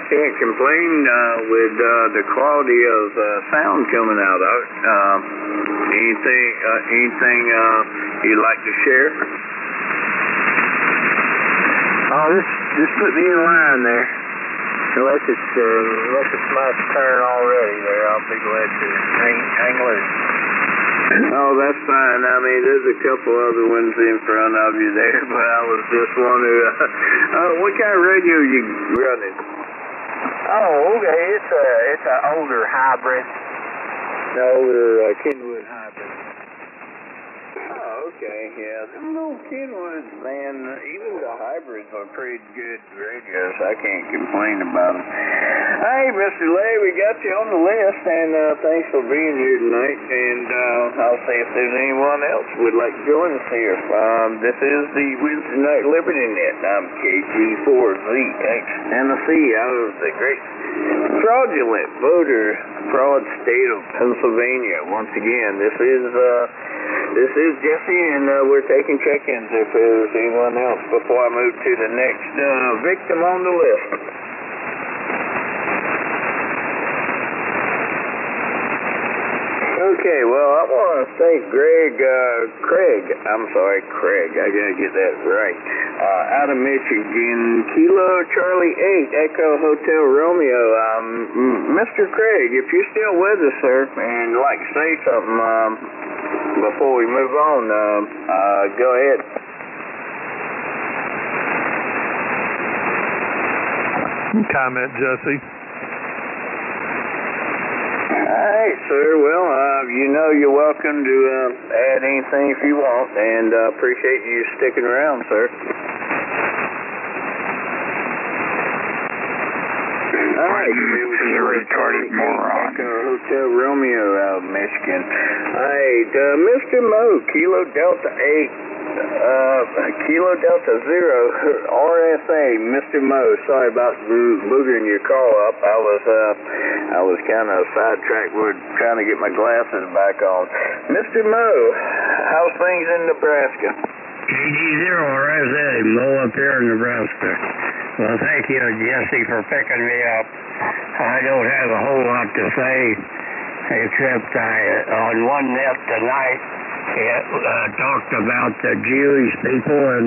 can't complain with the quality of sound coming out of it. Anything you'd like to share? Oh, just put me in line there. Unless it's my turn already there, I'll be glad to hang loose. Oh, that's fine. I mean, there's a couple other ones in front of you there, but I was just wondering, what kind of radio you running? Oh, okay. It's an older hybrid. An older Kenwood hybrid. Oh, okay. Yeah, them old Kenwoods, man, even the hybrids are pretty good radios. I can't complain about them. Hey, Mr. Lay, we got you on the list, and thanks for being here tonight. And I'll see if there's anyone else who would like to join us here. This is the Wednesday Night Liberty Net. I'm KG4ZX Tennessee out of the great fraudulent voter fraud state of Pennsylvania. Once again, this is Jesse, and we're taking check-ins if there's anyone else before I move to the next victim on the list. Okay, well, I want to thank Craig, I gotta get that right, out of Michigan, Kilo Charlie 8, Echo Hotel Romeo. Mr. Craig, if you're still with us, sir, and you'd like to say something before we move on, go ahead. Comment, Jesse. All right, sir. Well, you're welcome to add anything if you want, and appreciate you sticking around, sir. All right, you retarded moron. Hotel Romeo out of Michigan. All right, Mr. Mo, Kilo Delta 0, RSA, Mr. Mo. Sorry about boogering your call up. I was kind of sidetracked. We're trying to get my glasses back on. Mr. Mo, how's things in Nebraska? KG0 RSA, Mo up here in Nebraska. Well, thank you, Jesse, for picking me up. I don't have a whole lot to say, except on one net tonight, it talked about the Jewish people and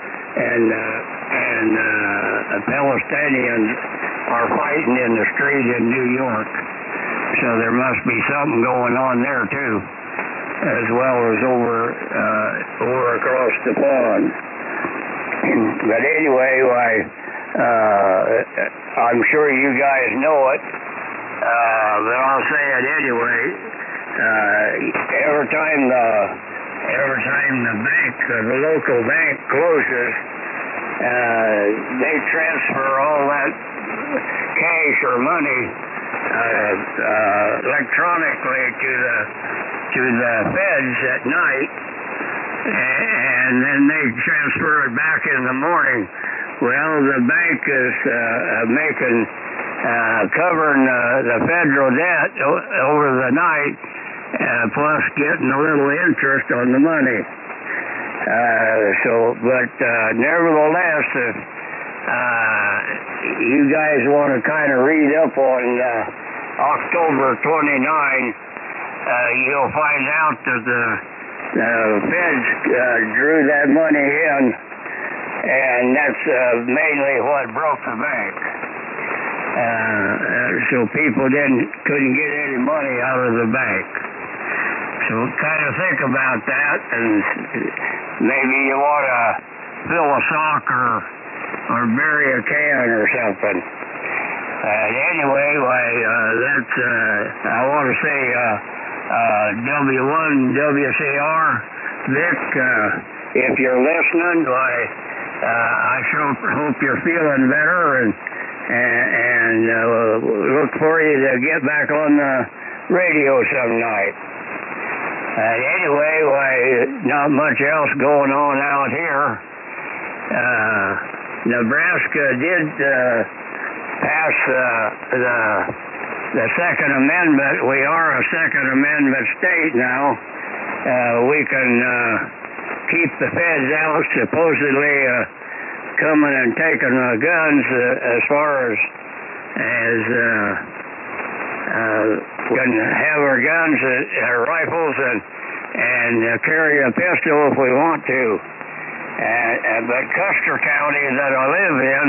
Palestinians are fighting in the street in New York. So there must be something going on there too, as well as over across the pond. But anyway, I'm sure you guys know it, but I'll say it anyway. Every time the bank, the local bank closes, they transfer all that cash or money electronically to the feds at night, and then they transfer it back in the morning. Well, the bank is covering the federal debt over the night, plus getting a little interest on the money. But nevertheless, if you guys want to kind of read up on October 29, you'll find out that the feds drew that money in, and that's mainly what broke the bank. So people couldn't get any money out of the bank. So kind of think about that, and maybe you want to fill a sock or bury a can or something. Anyway, I want to say W1WCR, Vic, if you're listening, I sure hope you're feeling better, and look for you to get back on the radio some night. Anyway, not much else going on out here. Nebraska did pass the Second Amendment. We are a Second Amendment state now. We can keep the feds out, supposedly coming and taking the guns as far as as can have our guns, our rifles, and carry a pistol if we want to. But Custer County that I live in,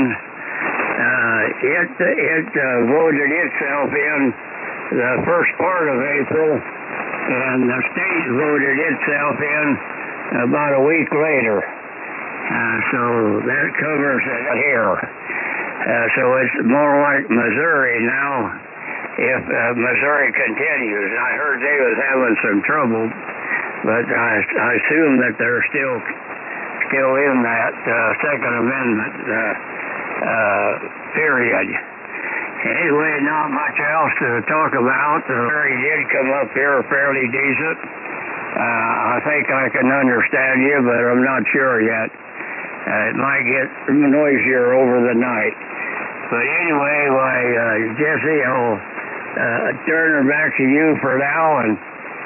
it voted itself in the first part of April, and the state voted itself in about a week later. So that covers it here. So it's more like Missouri now, if Missouri continues. I heard they was having some trouble, but I assume that they're still in that Second Amendment period. Anyway, not much else to talk about. The Missouri did come up here fairly decent. I think I can understand you, but I'm not sure yet. It might get noisier over the night. But anyway, Jesse, I'll turn her back to you for now, and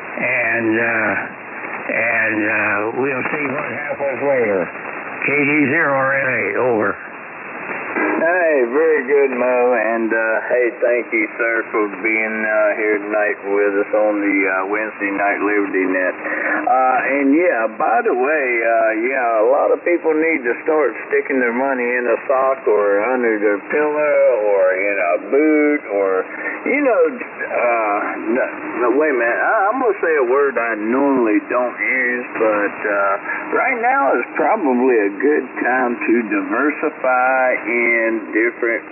we'll see what happens later. KG0RA, over. Hey, very good, Mo, and hey, thank you, sir, for being here tonight with us on the Wednesday Night Liberty Net. And yeah, by the way, a lot of people need to start sticking their money in a sock or under their pillow or in a boot or, no, wait a minute, I'm going to say a word I normally don't use, but right now is probably a good time to diversify in different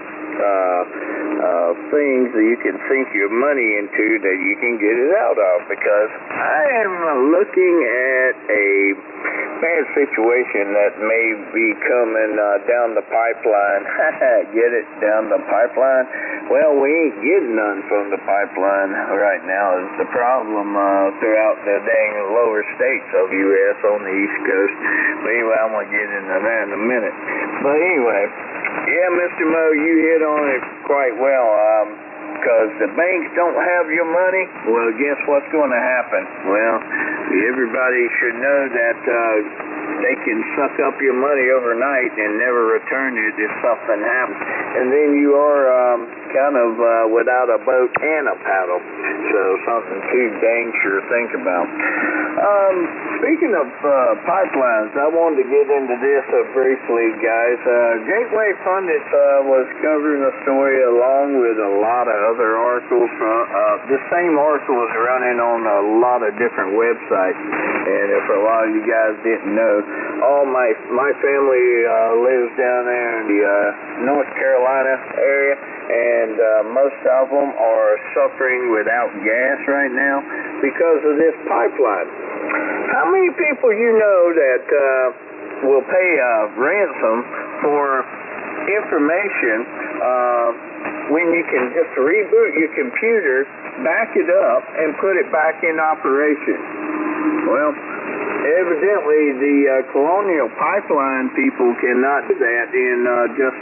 things that you can sink your money into that you can get it out of, because I am looking at a bad situation that may be coming down the pipeline. Get it? Down the pipeline? Well, we ain't getting none from the pipeline right now. Is the problem throughout the dang lower states of the U.S. on the East Coast. But anyway, I'm going to get into that in a minute. But anyway, yeah, Mr. Mo, you hit on it quite well. Because the banks don't have your money, well, guess what's going to happen? Well, everybody should know that they can suck up your money overnight and never return it if something happens. And then you are kind of without a boat and a paddle. So something too dang sure to think about. Speaking of pipelines, I wanted to get into this briefly, guys. Gateway Pundit was covering the story along with a lot of other articles. The same article is running on a lot of different websites. And if a lot of you guys didn't know, all my family lives down there in the North Carolina area, and most of them are suffering without gas right now because of this pipeline. How many people you know that will pay a ransom for information when you can just reboot your computer, back it up, and put it back in operation? Well, evidently the Colonial Pipeline people cannot do that in just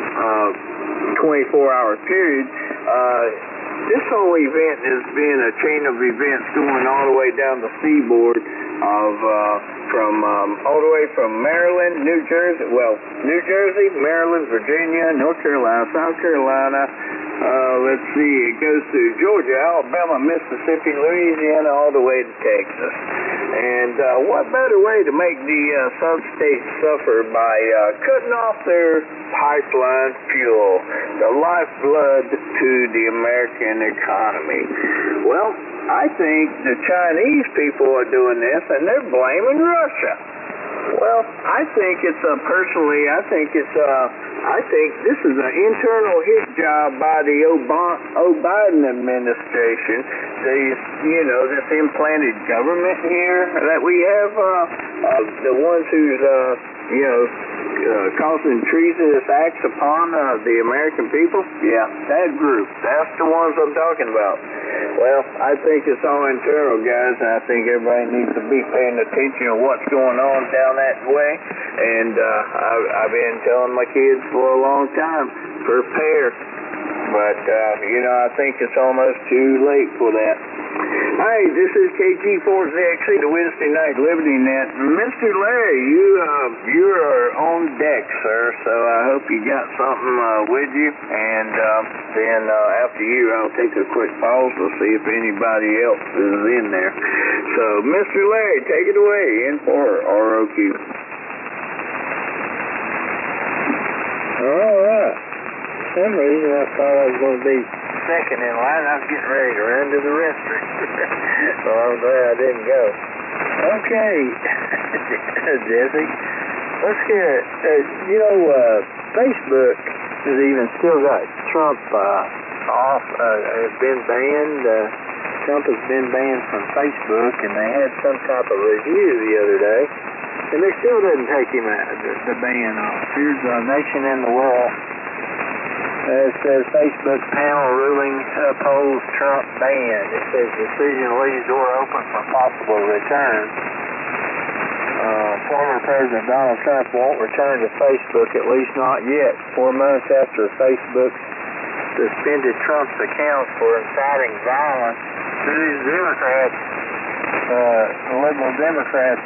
24-hour period. This whole event has been a chain of events going all the way down the seaboard of all the way from Maryland, New Jersey, Maryland, Virginia, North Carolina, South Carolina. Let's see, it goes to Georgia, Alabama, Mississippi, Louisiana, all the way to Texas. And what better way to make the sub-states suffer by cutting off their pipeline fuel, the lifeblood to the American economy? Well, I think the Chinese people are doing this, and they're blaming Russia. Well, I think it's I think this is an internal hit job by the Biden administration. This implanted government here that we have, the ones who's causing treasonous acts upon the American people. Yeah, that group. That's the ones I'm talking about. Well, I think it's all internal, guys, and I think everybody needs to be paying attention to what's going on down that way. And I've been telling my kids for a long time, prepare. But, I think it's almost too late for that. Hi, this is KG4ZXC, the Wednesday Night Liberty Net. Mr. Larry, you are on deck, sir, so I hope you got something with you. And then after you, I'll take a quick pause to see if anybody else is in there. So, Mr. Larry, take it away, in for ROQ. All right. For some reason, I thought I was going to be second in line. I was getting ready to run to the restroom. So I'm glad I didn't go. Okay, Jesse, let's get it. Facebook has even still got Trump off, has been banned. Trump has been banned from Facebook, and they had some type of review the other day, and they still didn't take him out, the ban off. Here's a Nation in the World. It says Facebook panel ruling upholds Trump ban. It says decision leaves door open for possible return. Former President Donald Trump won't return to Facebook, at least not yet. 4 months after Facebook suspended Trump's accounts for inciting violence. These Democrats, liberal Democrats,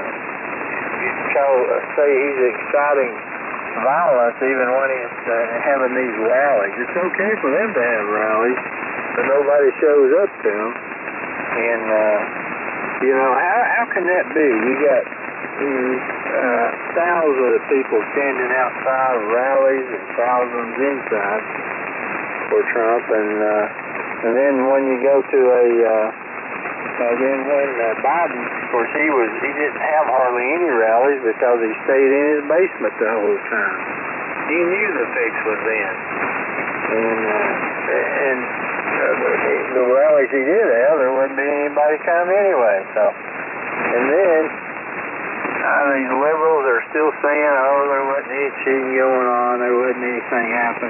say he's exciting violence even when he's having these rallies. It's okay for them to have rallies, but nobody shows up to them. And, how can that be? You got thousands of people standing outside of rallies and thousands inside for Trump, and then when you go to then when Biden, of course, he didn't have hardly any rallies because he stayed in his basement the whole time. He knew the fix was in, and the rallies he did have, there wouldn't be anybody come anyway. So, and then these liberals are still saying, there wasn't any cheating going on, there wasn't anything happen.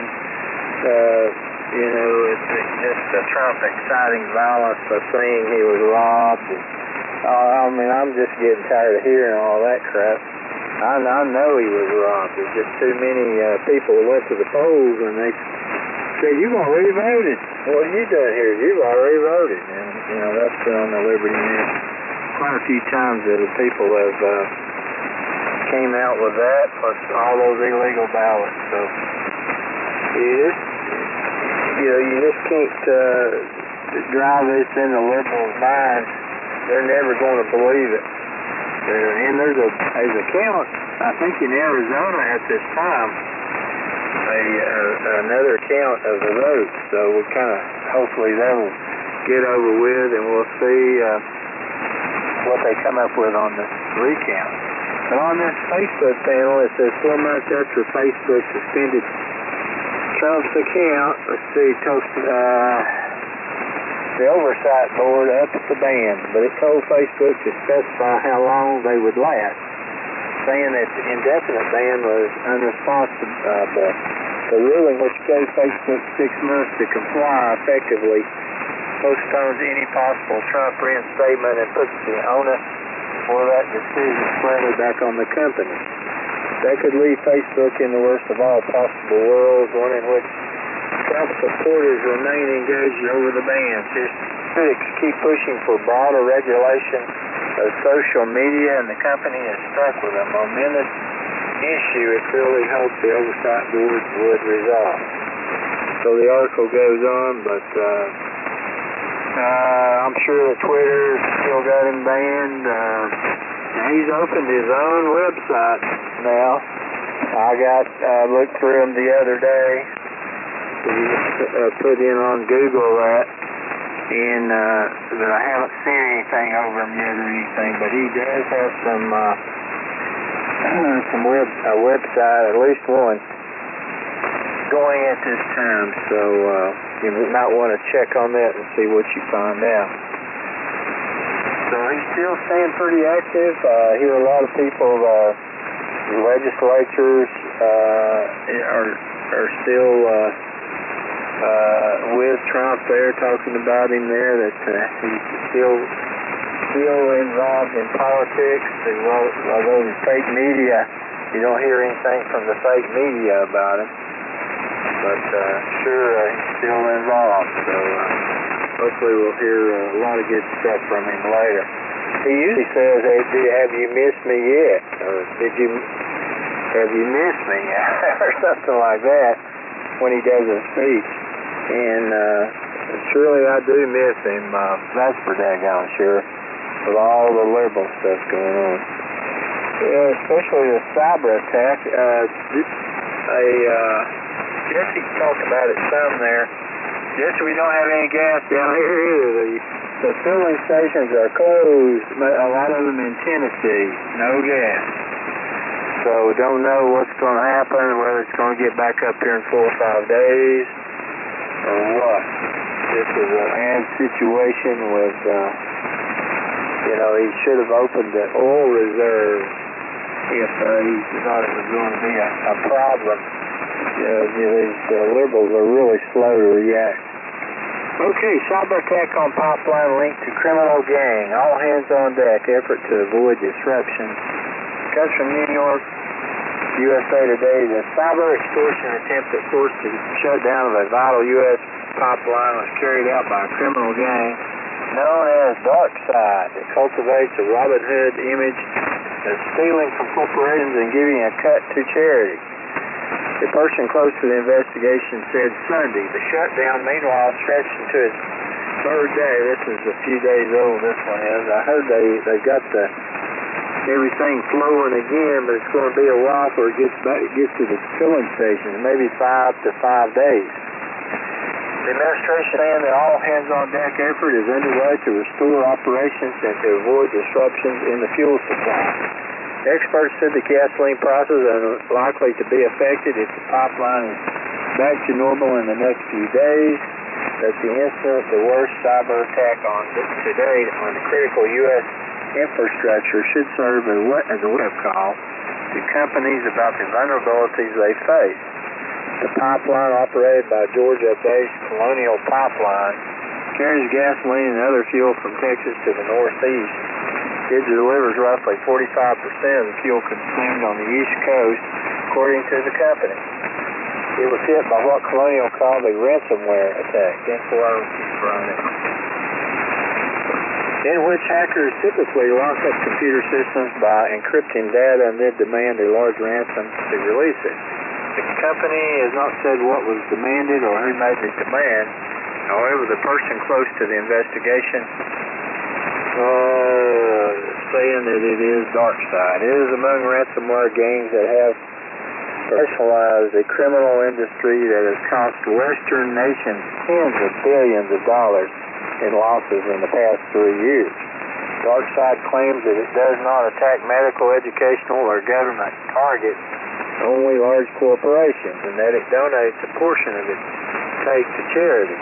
It's just Trump exciting violence by saying he was robbed. I'm just getting tired of hearing all that crap. I know he was robbed. There's just too many people went to the polls and they said, "You've already voted. What have you done here? You've already voted." And that's been on the Liberty News quite a few times that the people have came out with that, plus all those illegal ballots. So you just can't drive this into liberals' minds. They're never going to believe it. And there's a count, I think in Arizona at this time, another count of the votes. So we hopefully that'll get over with, and we'll see what they come up with on this recount. But on this Facebook panel, it says 4 months after Facebook suspended Trump's account, let's see, the oversight board upped the ban, but it told Facebook to specify how long they would last, saying that the indefinite ban was unresponsible. The ruling, which gave Facebook 6 months to comply effectively, postpones any possible Trump reinstatement and puts the onus for that decision squarely back on the company. That could leave Facebook in the worst of all possible worlds, one in which Trump supporters remain engaged over the ban. Critics keep pushing for broader regulation of social media, and the company is stuck with a momentous issue it clearly hopes the oversight board would resolve. So the article goes on, but I'm sure that Twitter's still got him banned. He's opened his own website now. I looked through him the other day. Put in on Google that, and but I haven't seen anything over him yet or anything. But he does have a website, at least one, going at this time. So you might want to check on that and see what you find out. So he's still staying pretty active. I hear a lot of people, legislatures are still with Trump there, talking about him there, that he's still involved in politics. Although the fake media, you don't hear anything from the fake media about him, but sure he's still involved. So hopefully we'll hear a lot of good stuff from him later. He usually says, "Hey, have you missed me yet?" Or have you missed me? Or something like that when he does a speech. And it's really, I do miss him. That's for daggone sure, with all the liberal stuff going on. Yeah, especially the cyber attack. Jesse talked about it some there. Jesse, we don't have any gas down here either. The filling stations are closed, a lot of them in Tennessee. No gas. So we don't know what's going to happen, whether it's going to get back up here in 4 or 5 days, or what. This is a bad situation with, he should have opened the oil reserve if he thought it was going to be a problem. These liberals are really slow to react. Okay, cyber attack on pipeline linked to criminal gang. All hands on deck. Effort to avoid disruption. Comes from New York, USA Today. The cyber extortion attempt that forced the shutdown of a vital U.S. pipeline was carried out by a criminal gang known as DarkSide. It cultivates a Robin Hood image of stealing from corporations and giving a cut to charity. The person close to the investigation said Sunday. The shutdown, meanwhile, stretched into its third day. This is a few days old, this one is. I heard they've got everything flowing again, but it's going to be a while before it gets to the filling stations, maybe 5 to 5 days. The administration saying that all hands-on-deck effort is underway to restore operations and to avoid disruptions in the fuel supply. Experts said the gasoline prices are likely to be affected if the pipeline is back to normal in the next few days. That's the incident, the worst cyber attack to date on the critical U.S. infrastructure should serve as a wake-up call to companies about the vulnerabilities they face. The pipeline, operated by Georgia-based Colonial Pipeline, carries gasoline and other fuel from Texas to the northeast. It delivers roughly 45% of the fuel consumed on the East Coast, according to the company. It was hit by what Colonial called a ransomware attack, in which hackers typically lock up computer systems by encrypting data and then demand a large ransom to release it. The company has not said what was demanded or who made the demand. However, the person close to the investigation saying that it is DarkSide. It is among ransomware gangs that have specialized a criminal industry that has cost Western nations tens of billions of dollars in losses in the past 3 years. DarkSide claims that it does not attack medical, educational, or government targets, only large corporations, and that it donates a portion of its take to charity.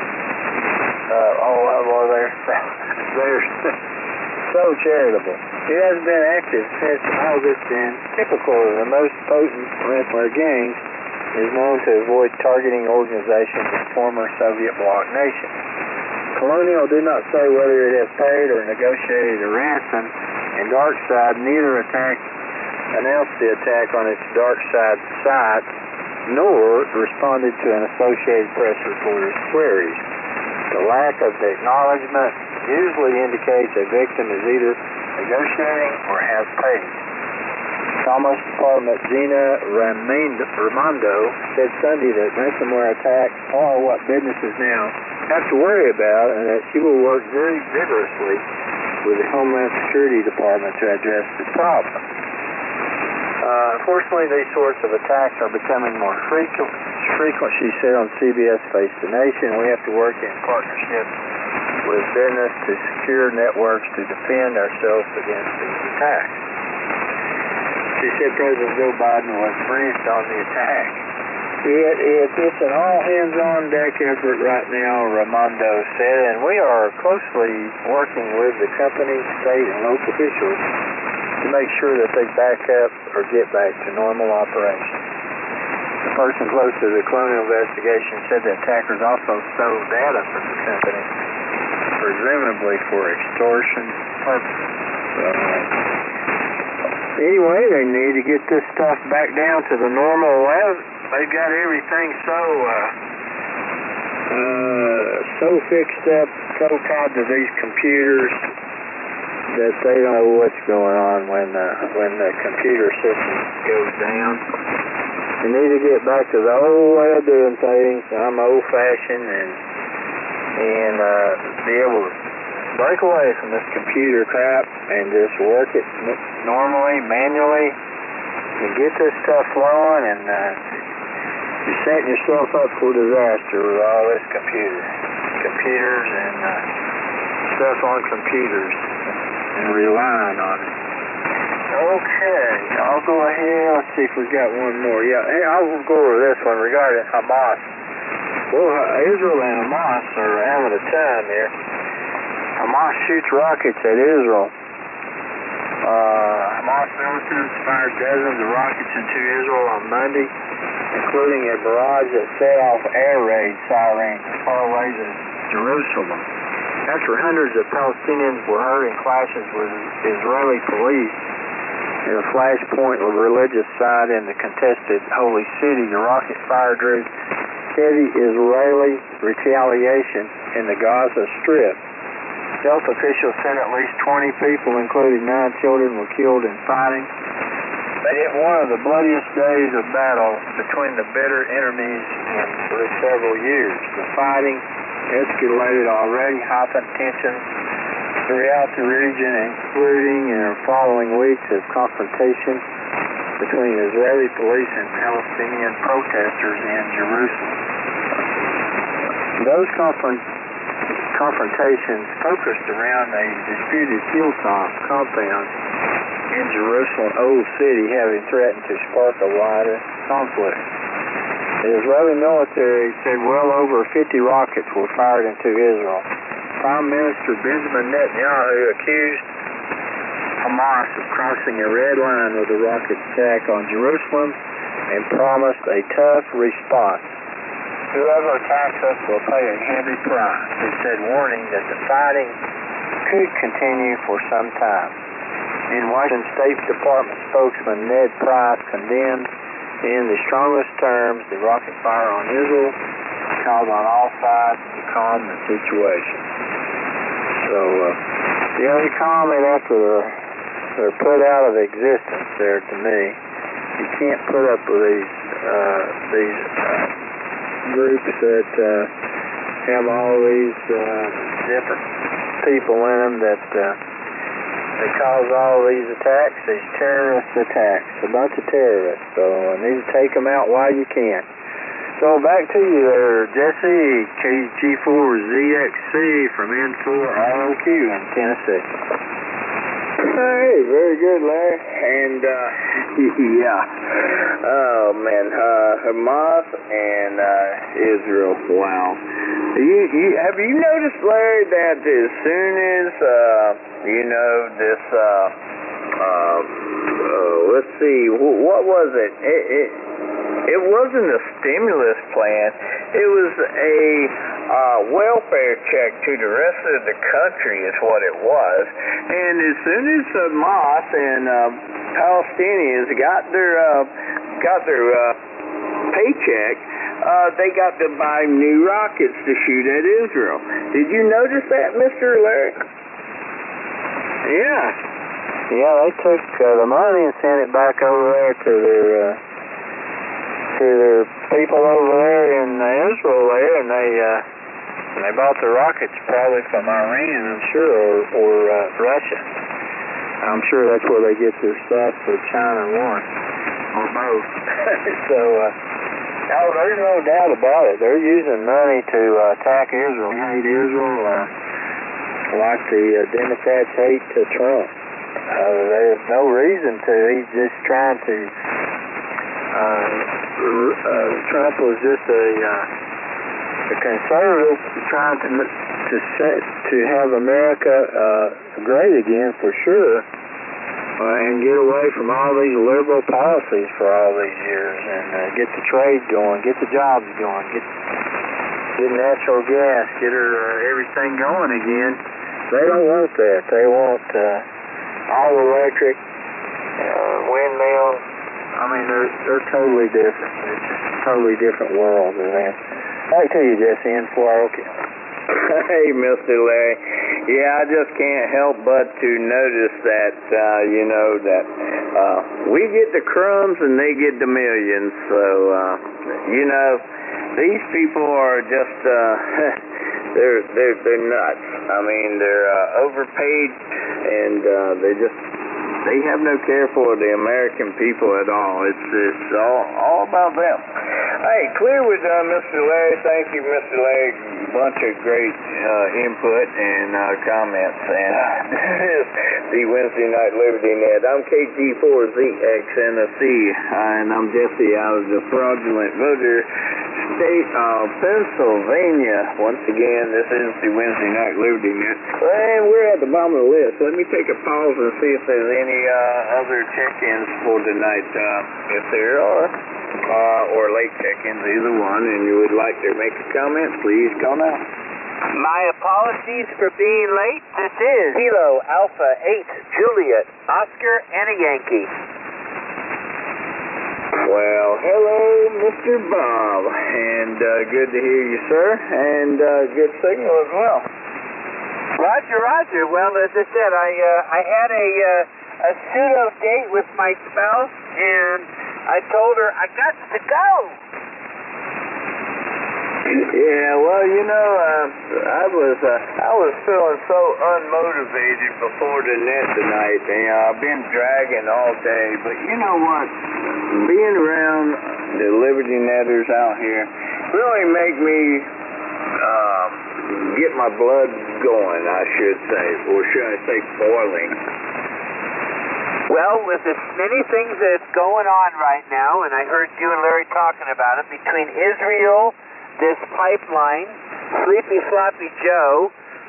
They're so charitable. It has been active since August, and typical of the most potent ransomware gangs is known to avoid targeting organizations in former Soviet bloc nations. Colonial did not say whether it has paid or negotiated a ransom, and DarkSide neither announced the attack on its DarkSide site, nor responded to an Associated Press reporter's queries. The lack of acknowledgement usually indicates a victim is either negotiating or has paid. Commerce Department Gina Raimondo said Sunday that ransomware attacks are what businesses now have to worry about, and that she will work very vigorously with the Homeland Security Department to address this problem. Unfortunately, these sorts of attacks are becoming more frequent, she said on CBS Face the Nation. We have to work in partnership with business to secure networks to defend ourselves against these attacks. She said President Joe Biden was briefed on the attack. It's an all-hands-on-deck effort right now, Raimondo said, and we are closely working with the company, state, and local officials to make sure that they back up or get back to normal operations. The person close to the Colonial investigation said the attackers also stole data from the company, presumably for extortion purposes. Anyway, they need to get this stuff back down to the normal level. They've got everything so fixed up, so tied to these computers that they don't know what's going on when the computer system goes down. We need to get back to the old way of doing things. I'm old-fashioned and be able to break away from this computer crap and just work it normally, manually, and get this stuff flowing, and you're setting yourself up for disaster with all this computers and stuff on computers and relying on it. Okay, I'll go ahead. Let's see if we've got one more. Yeah, hey, I'll go over this one regarding Hamas. Well, Israel and Hamas are having a time here. Hamas shoots rockets at Israel. Hamas militants fired dozens of rockets into Israel on Monday, including a barrage that set off air raid sirens as far away as Jerusalem. After hundreds of Palestinians were hurt in clashes with Israeli police in a flashpoint of a religious site in the contested Holy City, the rocket fire drew heavy Israeli retaliation in the Gaza Strip. Health officials said at least 20 people, including 9 children, were killed in fighting. But it one of the bloodiest days of battle between the bitter enemies in several years. The fighting escalated already, heightened tensions throughout the region, including in the following weeks of confrontation between Israeli police and Palestinian protesters in Jerusalem. Those confrontations focused around a disputed hilltop compound in Jerusalem Old City, having threatened to spark a wider conflict. The Israeli military said well over 50 rockets were fired into Israel. Prime Minister Benjamin Netanyahu accused Hamas of crossing a red line with the rocket attack on Jerusalem and promised a tough response. Whoever attacks us will pay a heavy price, he said, warning that the fighting could continue for some time. In Washington State Department spokesman Ned Price condemned in the strongest terms the rocket fire on Israel, called on all sides to calm the situation. So, the only comment after they're put out of existence there to me, you can't put up with these groups that have all these different people in them that cause all these attacks, these terrorist attacks, a bunch of terrorists. So I need to take them out while you can. So back to you there, Jesse, KG4ZXC from N4ROQ in Tennessee. Hey, very good, Larry. And, yeah. Oh, man. Hamas and Israel. Wow. Have you noticed, Larry, that as soon as, this, let's see, what was it? It wasn't a stimulus plan. It was a welfare check to the rest of the country is what it was. And as soon as Hamas and Palestinians got their paycheck, they got to buy new rockets to shoot at Israel. Did you notice that, Mr. Larry? Yeah. Yeah, they took the money and sent it back over there to their people over there in Israel there, and they bought the rockets probably from Iran, I'm sure, or Russia. I'm sure that's where they get their stuff for China one, or both. So, no, there's no doubt about it. They're using money to attack Israel. They hate Israel like the Democrats hate Trump. There's no reason to. He's just trying to. Trump was just a conservative trying to have America great again for sure, and get away from all these liberal policies for all these years, and get the trade going, get the jobs going, get natural gas, get everything going again. They don't want that. They want all electric, windmills. I mean, they're totally different. It's just a totally different world than that. Back to you, Jesse, N4ROQ. Hey, Mr. Larry. Yeah, I just can't help but to notice that, we get the crumbs and they get the millions. So, these people are just, they're nuts. I mean, they're overpaid, and they have no care for the American people at all. It's all about them. Hey, clear with Mr. Larry. Thank you, Mr. Larry. Bunch of great input and comments. And this is the Wednesday Night Liberty Net. I'm KG4ZXNFC, and I'm Jesse out of the fraudulent voter state of Pennsylvania. Once again, this is the Wednesday Night Liberty Net. And we're at the bottom of the list. Let me take a pause and see if there's any other check-ins for tonight. If there are, or late check-ins, either one, and you would like to make a comment, please call now. My apologies for being late. This is Kilo Alpha 8 Juliet Oscar and a Yankee. Well, hello, Mr. Bob, and good to hear you, sir, and good signal as well. Roger. Well, as I said, I had a pseudo date with my spouse, and I told her I got to go. Yeah, well, I was feeling so unmotivated before the net tonight, and I've been dragging all day. But you know what? Being around the Liberty Netters out here really make me get my blood going, I should say, or should I say boiling. Well, with as many things that's going on right now, and I heard you and Larry talking about it, between Israel, this pipeline, Sleepy Sloppy Joe,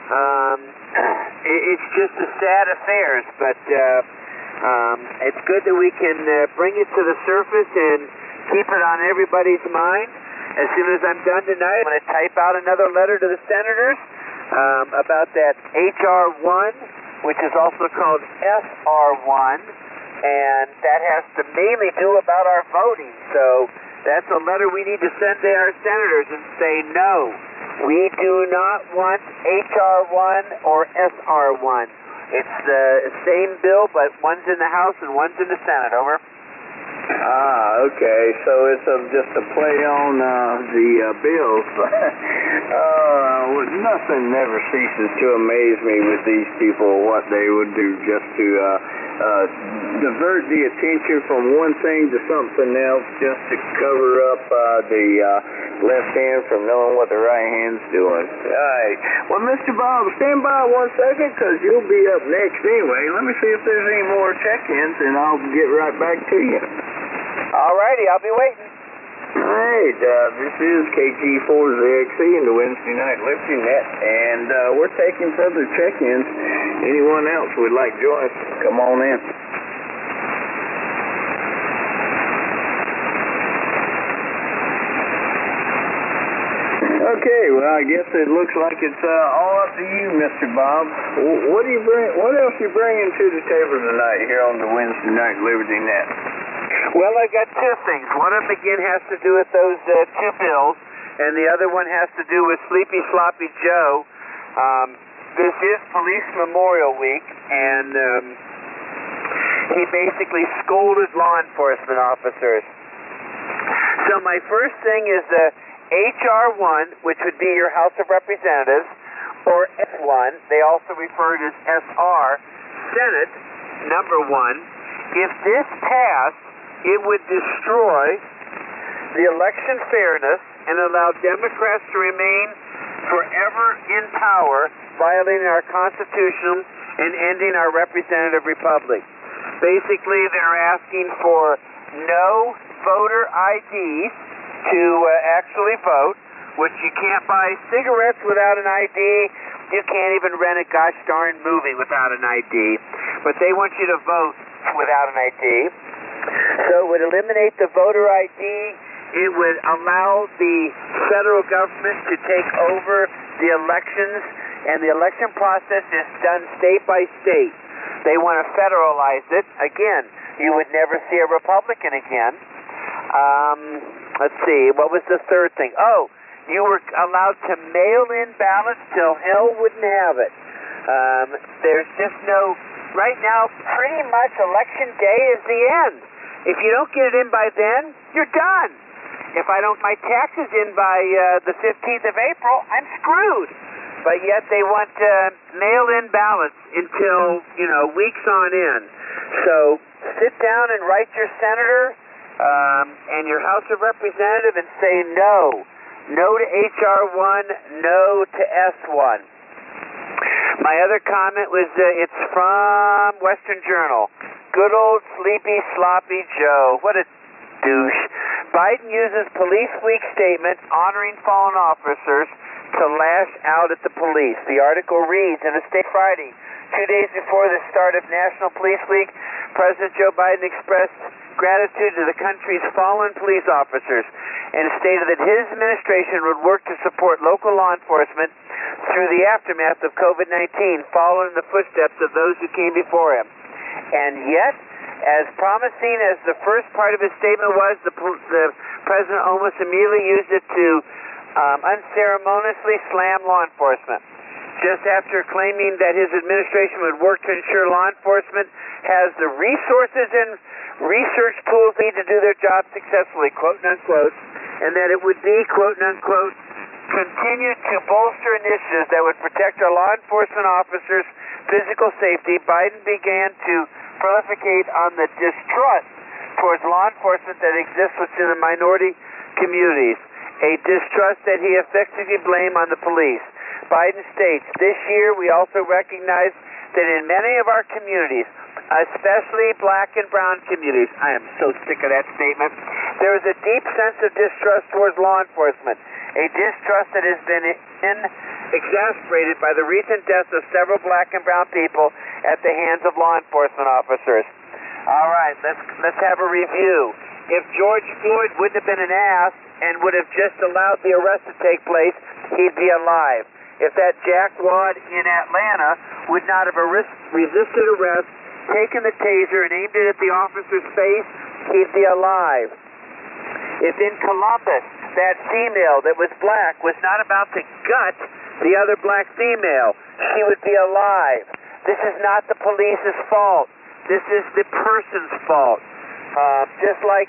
it's just a sad affairs, but it's good that we can bring it to the surface and keep it on everybody's mind. As soon as I'm done tonight, I'm going to type out another letter to the senators about that H.R. 1, which is also called S.R. 1, and that has to mainly do about our voting. So that's a letter we need to send to our senators and say, no, we do not want H.R. 1 or S.R. 1. It's the same bill, but one's in the House and one's in the Senate. Over. Okay, so it's just a play on the bills. Nothing never ceases to amaze me with these people, what they would do just to divert the attention from one thing to something else, just to cover up the left hand from knowing what the right hand's doing. All right. Well, Mr. Bob, stand by 1 second, because you'll be up next anyway. Let me see if there's any more check-ins, and I'll get right back to you. All righty, I'll be waiting. All right, this is KG4ZXC in the Wednesday Night Liberty Net, and we're taking further check-ins. Anyone else would like to join us, come on in. Okay, well, I guess it looks like it's all up to you, Mr. Bob. What else you bringing to the table tonight here on the Wednesday Night Liberty Net? Well, I got two things. One of them, again, has to do with those two bills, and the other one has to do with Sleepy Sloppy Joe. This is Police Memorial Week, and he basically scolded law enforcement officers. So my first thing is H.R. 1, which would be your House of Representatives, or S1, they also refer to as S.R., Senate, number 1. If this passed, it would destroy the election fairness and allow Democrats to remain forever in power, violating our Constitution and ending our representative republic. Basically, they're asking for no voter IDs to actually vote, which you can't buy cigarettes without an ID. You can't even rent a gosh darn movie without an ID. But they want you to vote without an ID. So it would eliminate the voter ID. It would allow the federal government to take over the elections, and the election process is done state by state. They want to federalize it. Again, you would never see a Republican again. Let's see, what was the third thing? Oh, you were allowed to mail in ballots till hell wouldn't have it. There's just no, right now, pretty much election day is the end. If you don't get it in by then, you're done. If I don't get my taxes in by the 15th of April, I'm screwed. But yet they want mail-in ballots until, weeks on end. So sit down and write your senator and your House of Representative and say no. No to H.R. 1, no to S1. My other comment was it's from Western Journal. Good old sleepy, sloppy Joe. What a douche. Biden uses Police Week statement honoring fallen officers to lash out at the police. The article reads, in a state Friday, 2 days before the start of National Police Week, President Joe Biden expressed gratitude to the country's fallen police officers and stated that his administration would work to support local law enforcement through the aftermath of COVID-19, following the footsteps of those who came before him. And yet, as promising as the first part of his statement was, the President almost immediately used it to unceremoniously slam law enforcement. Just after claiming that his administration would work to ensure law enforcement has the resources and research tools they need to do their job successfully, quote unquote, and that it would be, quote unquote, continue to bolster initiatives that would protect our law enforcement officers' physical safety, Biden began to proliferate on the distrust towards law enforcement that exists within the minority communities, a distrust that he effectively blamed on the police. Biden states, this year we also recognize that in many of our communities, especially black and brown communities, I am so sick of that statement, there is a deep sense of distrust towards law enforcement, a distrust that has been exacerbated by the recent deaths of several black and brown people at the hands of law enforcement officers. All right, let's have a review. If George Floyd wouldn't have been an ass and would have just allowed the arrest to take place, he'd be alive. If that jackwad in Atlanta would not have resisted arrest, taken the taser and aimed it at the officer's face, he'd be alive. If in Columbus, that female that was black was not about to gut the other black female, she would be alive. This is not the police's fault. This is the person's fault. Just like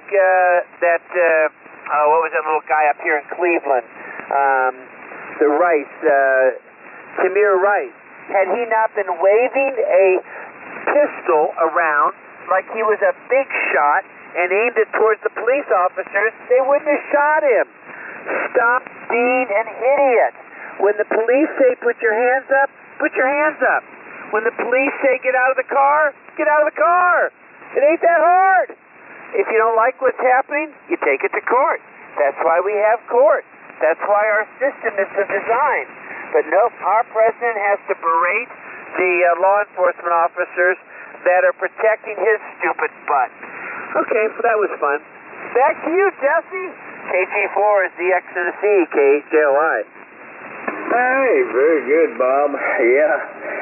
what was that little guy up here in Cleveland? The Rice, Tamir Rice. Had he not been waving a pistol around like he was a big shot and aimed it towards the police officers, they wouldn't have shot him. Stop being an idiot. When the police say put your hands up, put your hands up. When the police say get out of the car, get out of the car. It ain't that hard. If you don't like what's happening, you take it to court. That's why we have court. That's why our system is designed. But nope, our president has to berate the law enforcement officers that are protecting his stupid butt. Okay, so that was fun. Back to you, Jesse. KG4 is the X and the C, KJOI. Hey, very good, Bob. Yeah.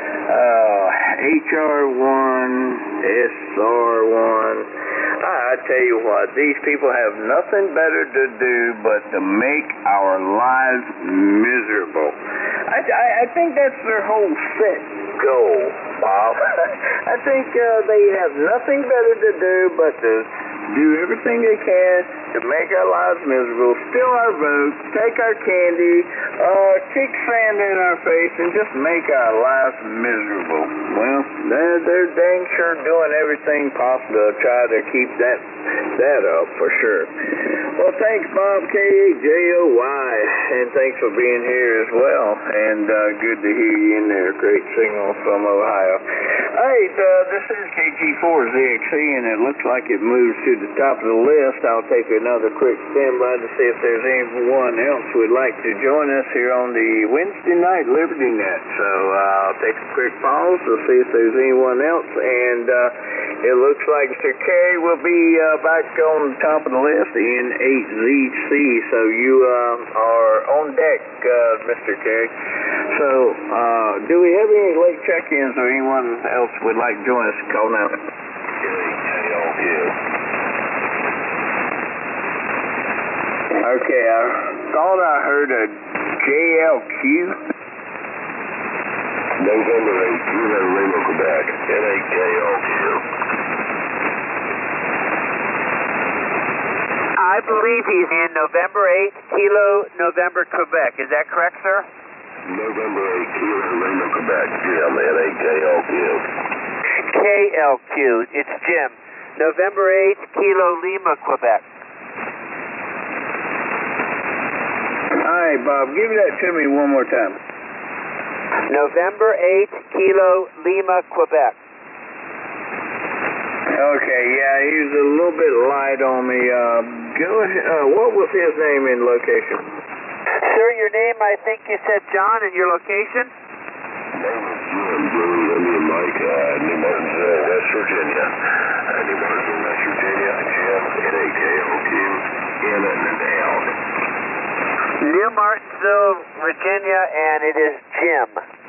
HR1, SR1. I tell you what, these people have nothing better to do but to make our lives miserable. I think that's their whole set goal, Bob. I think they have nothing better to do but to do everything they can to make our lives miserable, steal our votes, take our candy, kick sand in our face, and just make our lives miserable. Well, they're dang sure doing everything possible to try to keep that up for sure. Well, thanks, Bob, KJOY, and thanks for being here as well. And good to hear you in there. Great signal from Ohio. Hey, this is KG4ZXC, and it looks like it moves to the top of the list. I'll take another quick standby to see if there's anyone else who would like to join us here on the Wednesday night Liberty Net. So I'll take a quick pause to see if there's anyone else, and it looks like Mr. Carey will be back on the top of the list in 8ZC. So you are on deck, Mr. Carey. So do we have any late check-ins or anyone else would like to join us? Call now. Okay, I thought I heard a JLQ. November 8, Kilo Lima, Quebec, N8KLQ. I believe he's in November 8, Kilo, November, Quebec. Is that correct, sir? November 8, Kilo Lima, Quebec, Jim, N8KLQ. KLQ, it's Jim. November 8, Kilo, Lima, Quebec. All right, Bob, give that to me one more time. November 8, Kilo, Lima, Quebec. Okay, yeah, he was a little bit light on me. Go ahead. What was his name and location? Sir, your name, I think you said John, and your location? Name is Jim, Brewing, Indian Mike, New Martinsville, West Virginia. New Martinsville, West Virginia, Jim, N8KLQ, in and out. New Martinsville, Virginia, and it is Jim.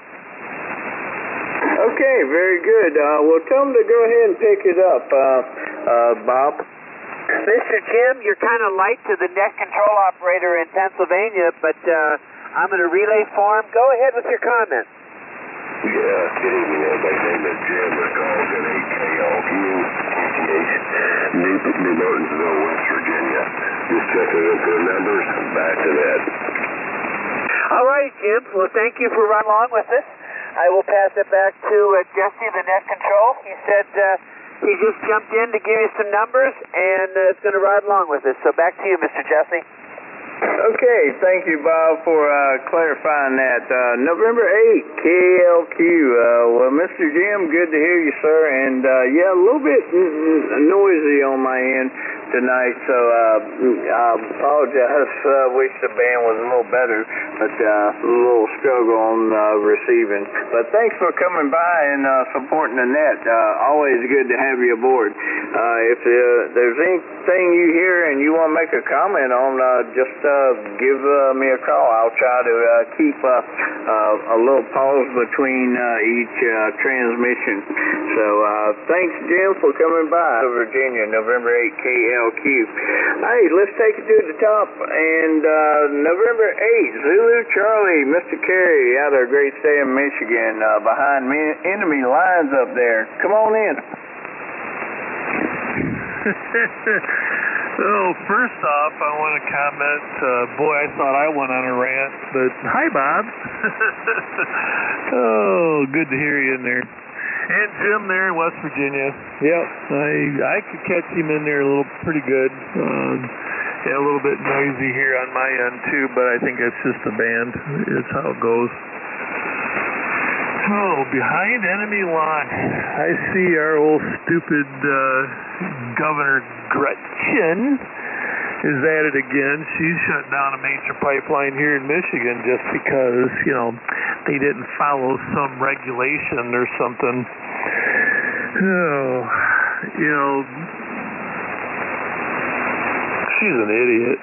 Okay, very good. Well, tell him to go ahead and pick it up, Bob. Mr. Jim, you're kind of light to the net control operator in Pennsylvania, but I'm going to relay for him. Go ahead with your comment. Yeah, good evening. My name is Jim. We're called N8KLQ, New Martinsville, West Virginia. Just checking in for the numbers. Back to that. All right, Jim. Well, thank you for running along with us. I will pass it back to Jesse, the net control. He said he just jumped in to give you some numbers, and is going to ride along with us. So back to you, Mr. Jesse. Okay, thank you, Bob, for clarifying that. November 8, KLQ. Well, Mr. Jim, good to hear you, sir. And, yeah, a little bit noisy on my end tonight, so I apologize. Wish the band was a little better, but a little struggle on receiving. But thanks for coming by and supporting the net. Always good to have you aboard. If there's anything you hear and you want to make a comment on, just give me a call. I'll try to keep a little pause between each transmission. So thanks, Jim, for coming by. Virginia, November 8, KLQ. Hey, let's take it to the top. And November 8, Zulu Charlie, Mr. Carey out of Great State of Michigan, behind enemy lines up there. Come on in. Oh, first off, I want to comment, boy, I thought I went on a rant, but hi, Bob. Oh, good to hear you in there. And Jim there in West Virginia. Yep, I could catch him in there a little pretty good. Yeah, a little bit noisy here on my end, too, but I think it's just the band. It's how it goes. Oh, behind enemy line. I see our old stupid Governor Gretchen is at it again. She's shut down a major pipeline here in Michigan just because, you know, they didn't follow some regulation or something. Oh, you know, she's an idiot.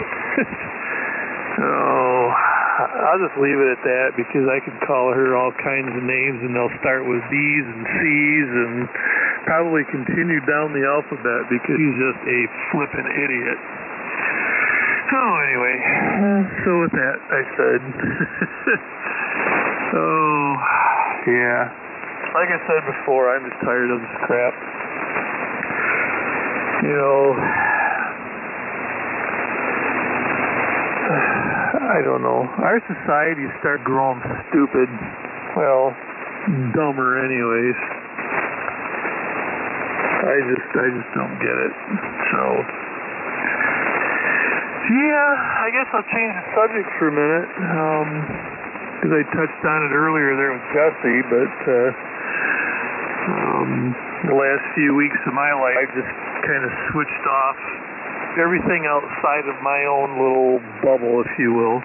Oh, I'll just leave it at that because I could call her all kinds of names and they'll start with B's and C's and probably continue down the alphabet because she's just a flippin' idiot. Oh, anyway, so with that, I said, oh, yeah. Like I said before, I'm just tired of this crap. You know, I don't know. Our society start growing stupid. Well, dumber anyways. I just don't get it. So, yeah, I guess I'll change the subject for a minute. Because I touched on it earlier there with Jesse, but the last few weeks of my life, I just kind of switched off everything outside of my own little bubble, if you will.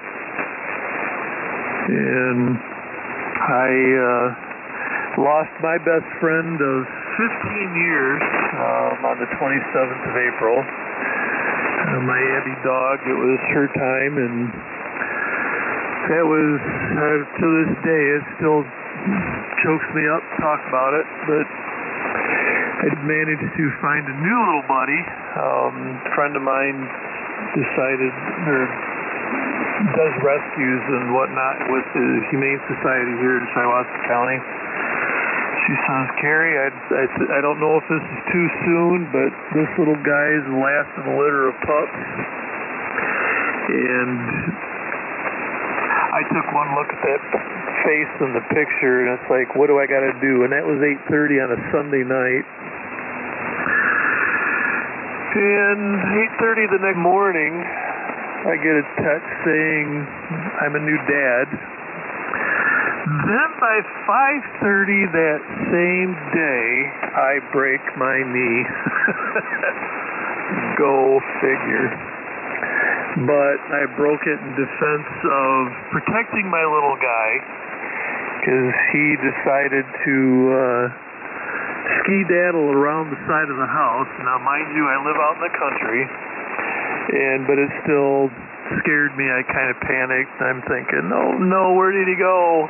And I lost my best friend of 15 years on the 27th of April. My Abby dog, it was her time, and that was, to this day, it still chokes me up to talk about it, but I did manage to find a new little buddy. A friend of mine decided, or does rescues and whatnot with the Humane Society here in Shiawassee County. She says, Carrie, I don't know if this is too soon, but this little guy is the last of a litter of pups. And I took one look at that face in the picture, and it's like, what do I got to do? And that was 8:30 on a Sunday night. And 8:30 the next morning, I get a text saying I'm a new dad. Then by 5:30 that same day, I break my knee. Go figure. But I broke it in defense of protecting my little guy, because he decided to ski-daddle around the side of the house. Now, mind you, I live out in the country, but it still scared me. I kind of panicked. I'm thinking, oh no, where did he go?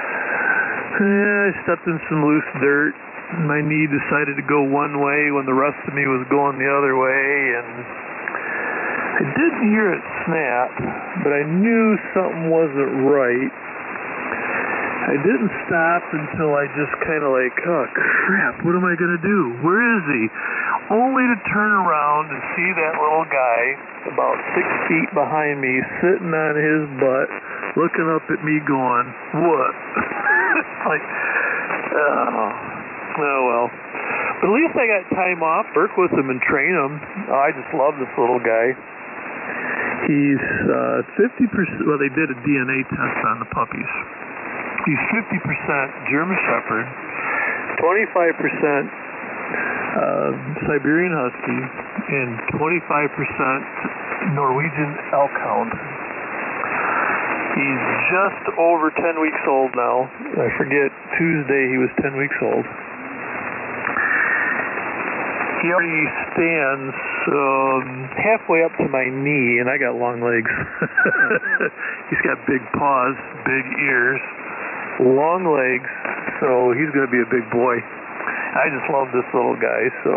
I stepped in some loose dirt. My knee decided to go one way when the rest of me was going the other way, and I didn't hear it snap, but I knew something wasn't right. I didn't stop until I just kind of like, oh crap, what am I going to do? Where is he? Only to turn around and see that little guy about 6 feet behind me sitting on his butt, looking up at me going, what? Like, oh well. But at least I got time off, work with him and train him. Oh, I just love this little guy. He's 50%, well, they did a DNA test on the puppies. He's 50% German Shepherd, 25% Siberian Husky, and 25% Norwegian Elk Hound. He's just over 10 weeks old now. I forget, Tuesday he was 10 weeks old. He already stands halfway up to my knee, and I got long legs. He's got big paws, big ears, long legs, so he's going to be a big boy. I just love this little guy, so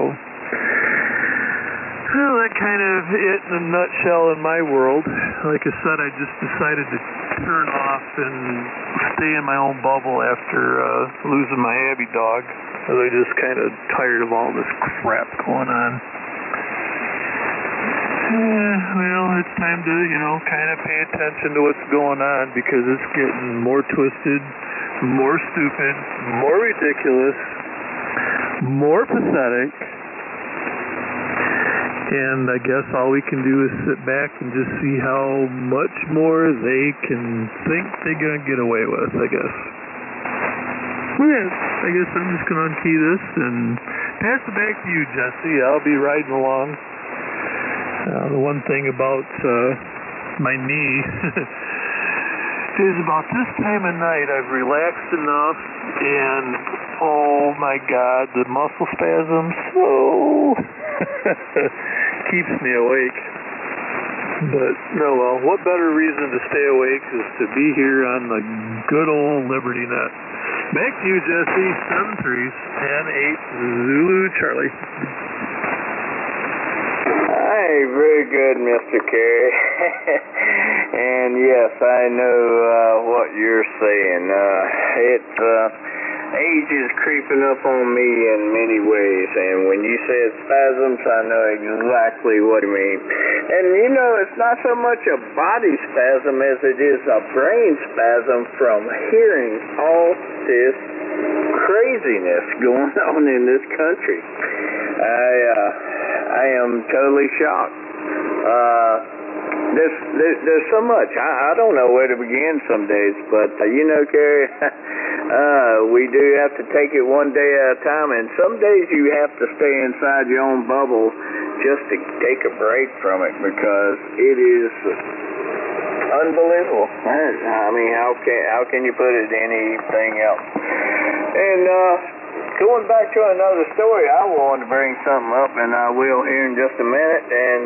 well, that kind of it in a nutshell in my world. Like I said, I just decided to turn off and stay in my own bubble after losing my Abby dog. I was just kind of tired of all this crap going on. Well, it's time to, kind of pay attention to what's going on, because it's getting more twisted, more stupid, more ridiculous, more pathetic. And I guess all we can do is sit back and just see how much more they can think they're going to get away with, I guess. Well, yeah, I guess I'm just going to unkey this and pass it back to you, Jesse. I'll be riding along. The one thing about my knee is about this time of night I've relaxed enough, and oh my God, the muscle spasms, keeps me awake. But no, well, what better reason to stay awake is to be here on the good old Liberty Net. Back to you, Jesse. 7 3s and 8 Zulu Charlie. Hey, very good, Mr. Carey. And yes, I know what you're saying. Age is creeping up on me in many ways, and when you said spasms, I know exactly what you mean. And it's not so much a body spasm as it is a brain spasm from hearing all this craziness going on in this country. I am totally shocked. There's so much. I don't know where to begin some days, but Carrie, we do have to take it one day at a time, and some days you have to stay inside your own bubble just to take a break from it, because it is unbelievable. I mean, how can you put it anything else? And going back to another story, I wanted to bring something up, and I will here in just a minute. And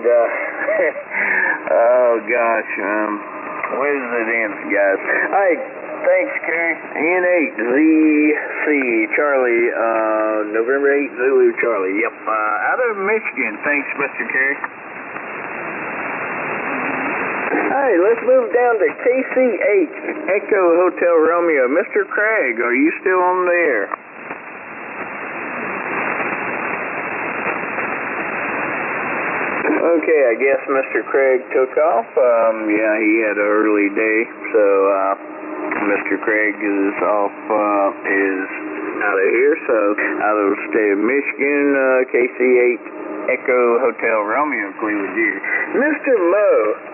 oh gosh, where does it end, guys? Hey, thanks, Carrie. N8ZC Charlie, November 8 Zulu Charlie. Yep, out of Michigan. Thanks, Mr. Carey. Hey, let's move down to KC8 Echo Hotel Romeo. Mr. Craig, are you still on the air? Okay, I guess Mr. Craig took off. Yeah, he had an early day, so Mr. Craig is off, is out of here, so out of the state of Michigan, KC8 Echo Hotel Romeo, Cleveland, Gear. Mr. Moe,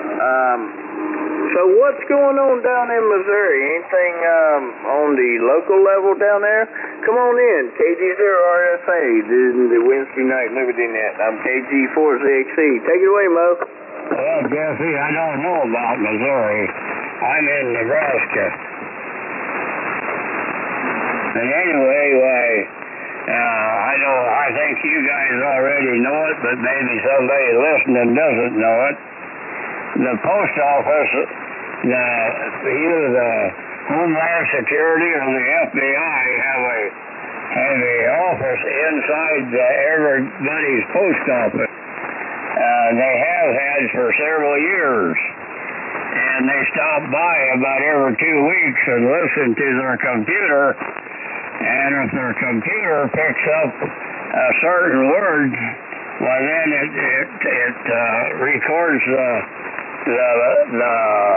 so what's going on down in Missouri? Anything on the local level down there? Come on in, KG0RSA, the Wednesday Night Liberty Net. I'm KG4ZXC. Take it away, Mo. Well, Jesse, I don't know about Missouri. I'm in Nebraska. And anyway, I think you guys already know it, but maybe somebody listening doesn't know it. The post office, either the Homeland Security or the FBI have a office inside everybody's post office. They have had for several years. And they stop by about every 2 weeks and listen to their computer. And if their computer picks up certain words, well, then it records the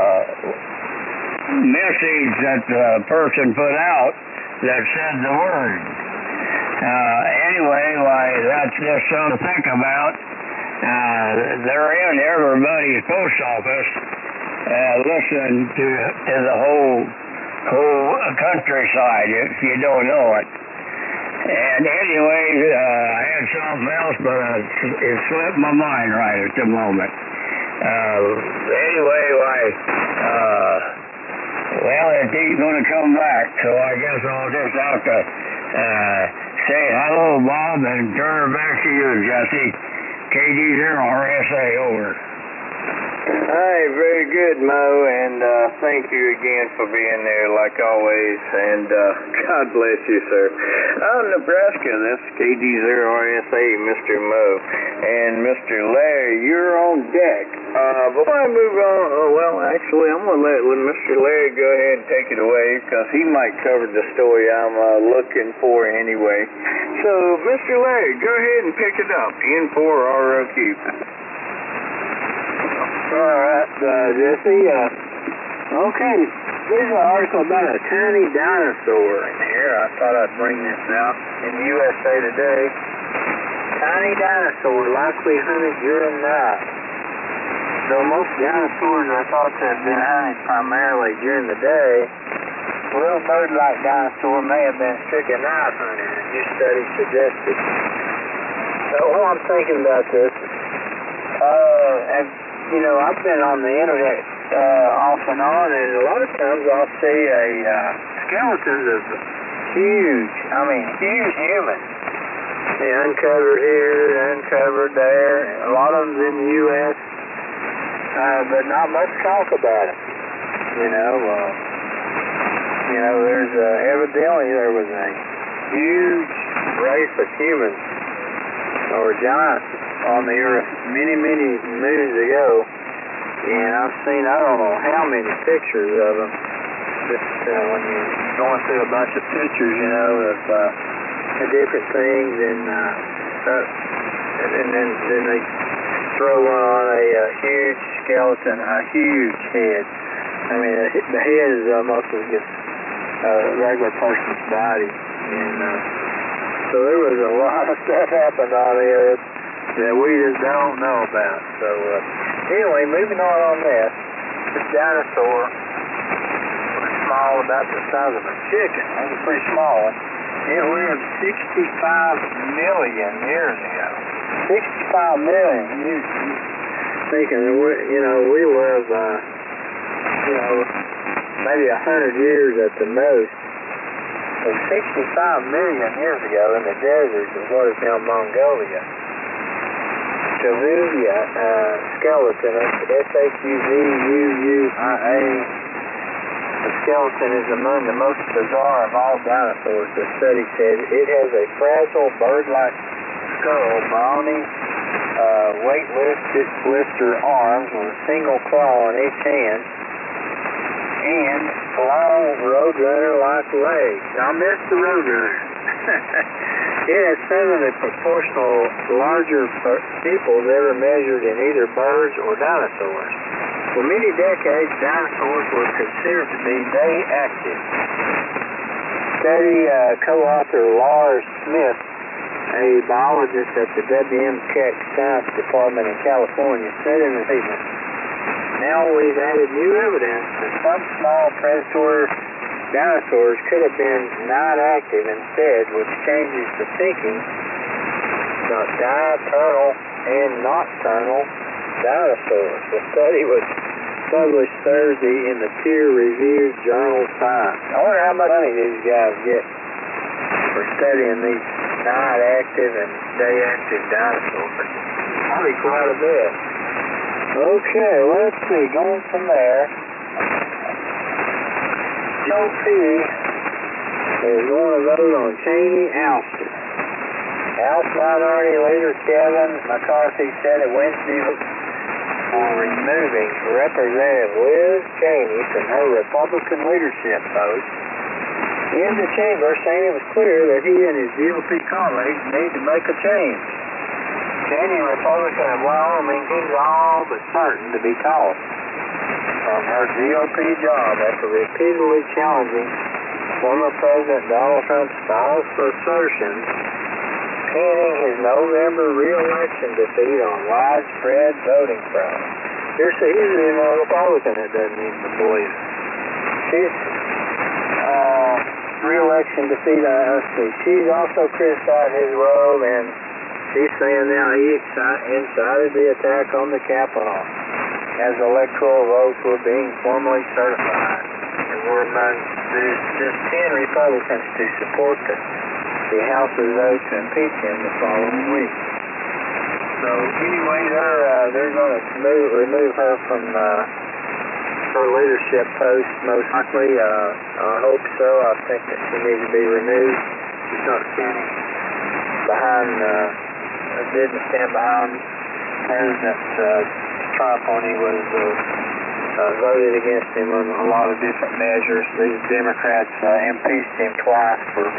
message that the person put out that said the word. Anyway, that's just something to think about. They're in everybody's post office, listening to the whole countryside, if you don't know it. And anyway, I had something else, but it slipped my mind right at the moment. Anyway, well, it ain't going to come back, so I guess I'll just have to say hello, Bob, and turn it back to you, Jesse. KG0RSA, over. Hi, very good, Mo, and thank you again for being there, like always, and God bless you, sir. Nebraska, that's KG0RSA, Mr. Mo, and Mr. Larry, you're on deck. Before I move on, actually, I'm going to let Mr. Larry go ahead and take it away, because he might cover the story I'm looking for anyway. So, Mr. Larry, go ahead and pick it up, N4 ROQ. Alright, Jesse, okay, here's an article about a tiny dinosaur in here. I thought I'd bring this out in USA Today. Tiny dinosaur likely hunted during night. So most dinosaurs are thought to have been hunted primarily during the day. Little bird-like dinosaur may have been stricken night hunted, as new studies suggested. So while I'm thinking about this, I've been on the internet off and on, and a lot of times I'll see skeletons of huge humans. They uncovered here, uncovered there. A lot of them in the U.S., but not much talk about it. There's evidently there was a huge race of humans or giants on the earth many, many moons ago, and I've seen I don't know how many pictures of them. Just when you're going through a bunch of pictures, of different things, and then they throw on a huge skeleton, a huge head. I mean, the head is almost as good as a regular person's body, and so there was a lot of stuff happened on the earth that we just don't know about. So anyway, moving on this dinosaur was small, about the size of a chicken. It was pretty small. It lived 65 million years ago. 65 million. You thinking, we live, maybe 100 years at the most. So 65 million years ago in the deserts of what is now Mongolia. Shavuia skeleton, S-H-U-V-U-U-I-A. The skeleton is among the most bizarre of all dinosaurs. The study said it has a fragile bird-like skull, bony, weightlifter arms with a single claw on each hand, and long Roadrunner-like legs. I missed the Roadrunner. It has some of the proportional larger pupils ever measured in either birds or dinosaurs. For many decades, dinosaurs were considered to be day active. Study co-author Lars Smith, a biologist at the W.M. Keck Science Department in California, said in a statement, "Now we've added new evidence that some small predatory dinosaurs could have been night active instead, which changes the thinking about diurnal and nocturnal dinosaurs." The study was published Thursday in the peer-reviewed journal Science. I wonder how much money these guys get for studying these night-active and day-active dinosaurs. Probably quite a bit. Okay, let's see. Going from there, Joe P. is going to vote on Cheney ouster. House Minority Leader Kevin McCarthy said at Wednesday for removing Representative Liz Cheney from her Republican leadership post in the chamber, saying it was clear that he and his GOP colleagues need to make a change. Cheney, Republican of Wyoming, is all but certain to be tossed from her GOP job after repeatedly challenging former President Donald Trump's false assertions, pinning his November re-election defeat on widespread voting fraud. Here's even a Republican that doesn't even believe it. She's re-election defeat, she's also criticized his role, and she's saying now he incited the attack on the Capitol as electoral votes were being formally certified. And we're among just 10 Republicans to support the House's vote to impeach him the following week. So anyway, they're going to remove her from her leadership post, most likely. I hope so. I think that she needs to be removed. She's not standing behind, didn't stand behind President Trump when he was voted against him on a lot of different measures. These Democrats impeached him twice for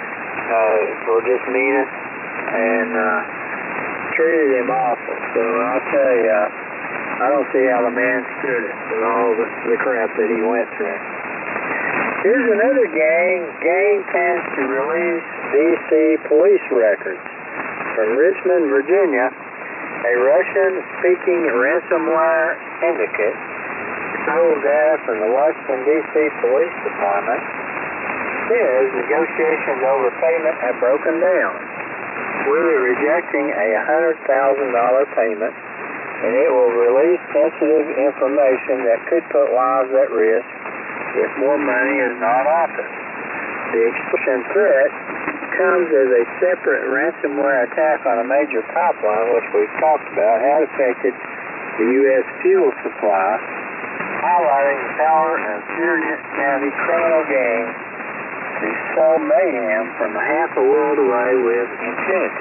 just meanness and treated him awful. So I'll tell you, I don't see how the man stood it with all the crap that he went through. Here's another gang. Gang plans to release D.C. police records. From Richmond, Virginia, a Russian-speaking ransomware syndicate stole data from the Washington, D.C. Police Department. Says negotiations over payment have broken down, with it rejecting a $100,000 payment, and it will release sensitive information that could put lives at risk if more money is not offered. The extortion threat comes as a separate ransomware attack on a major pipeline, which we've talked about, had affected the U.S. fuel supply, highlighting the power of Furious County criminal gangs to sow mayhem from half a world away with impunity.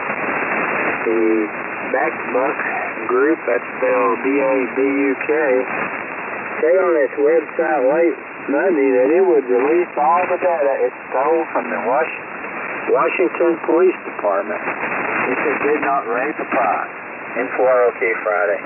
The Backbuck Group, that's spelled B-A-B-U-K, said on its website late Monday that it would release all the data it stole from the Washington Police Department if it did not raise the price. In Florida Friday.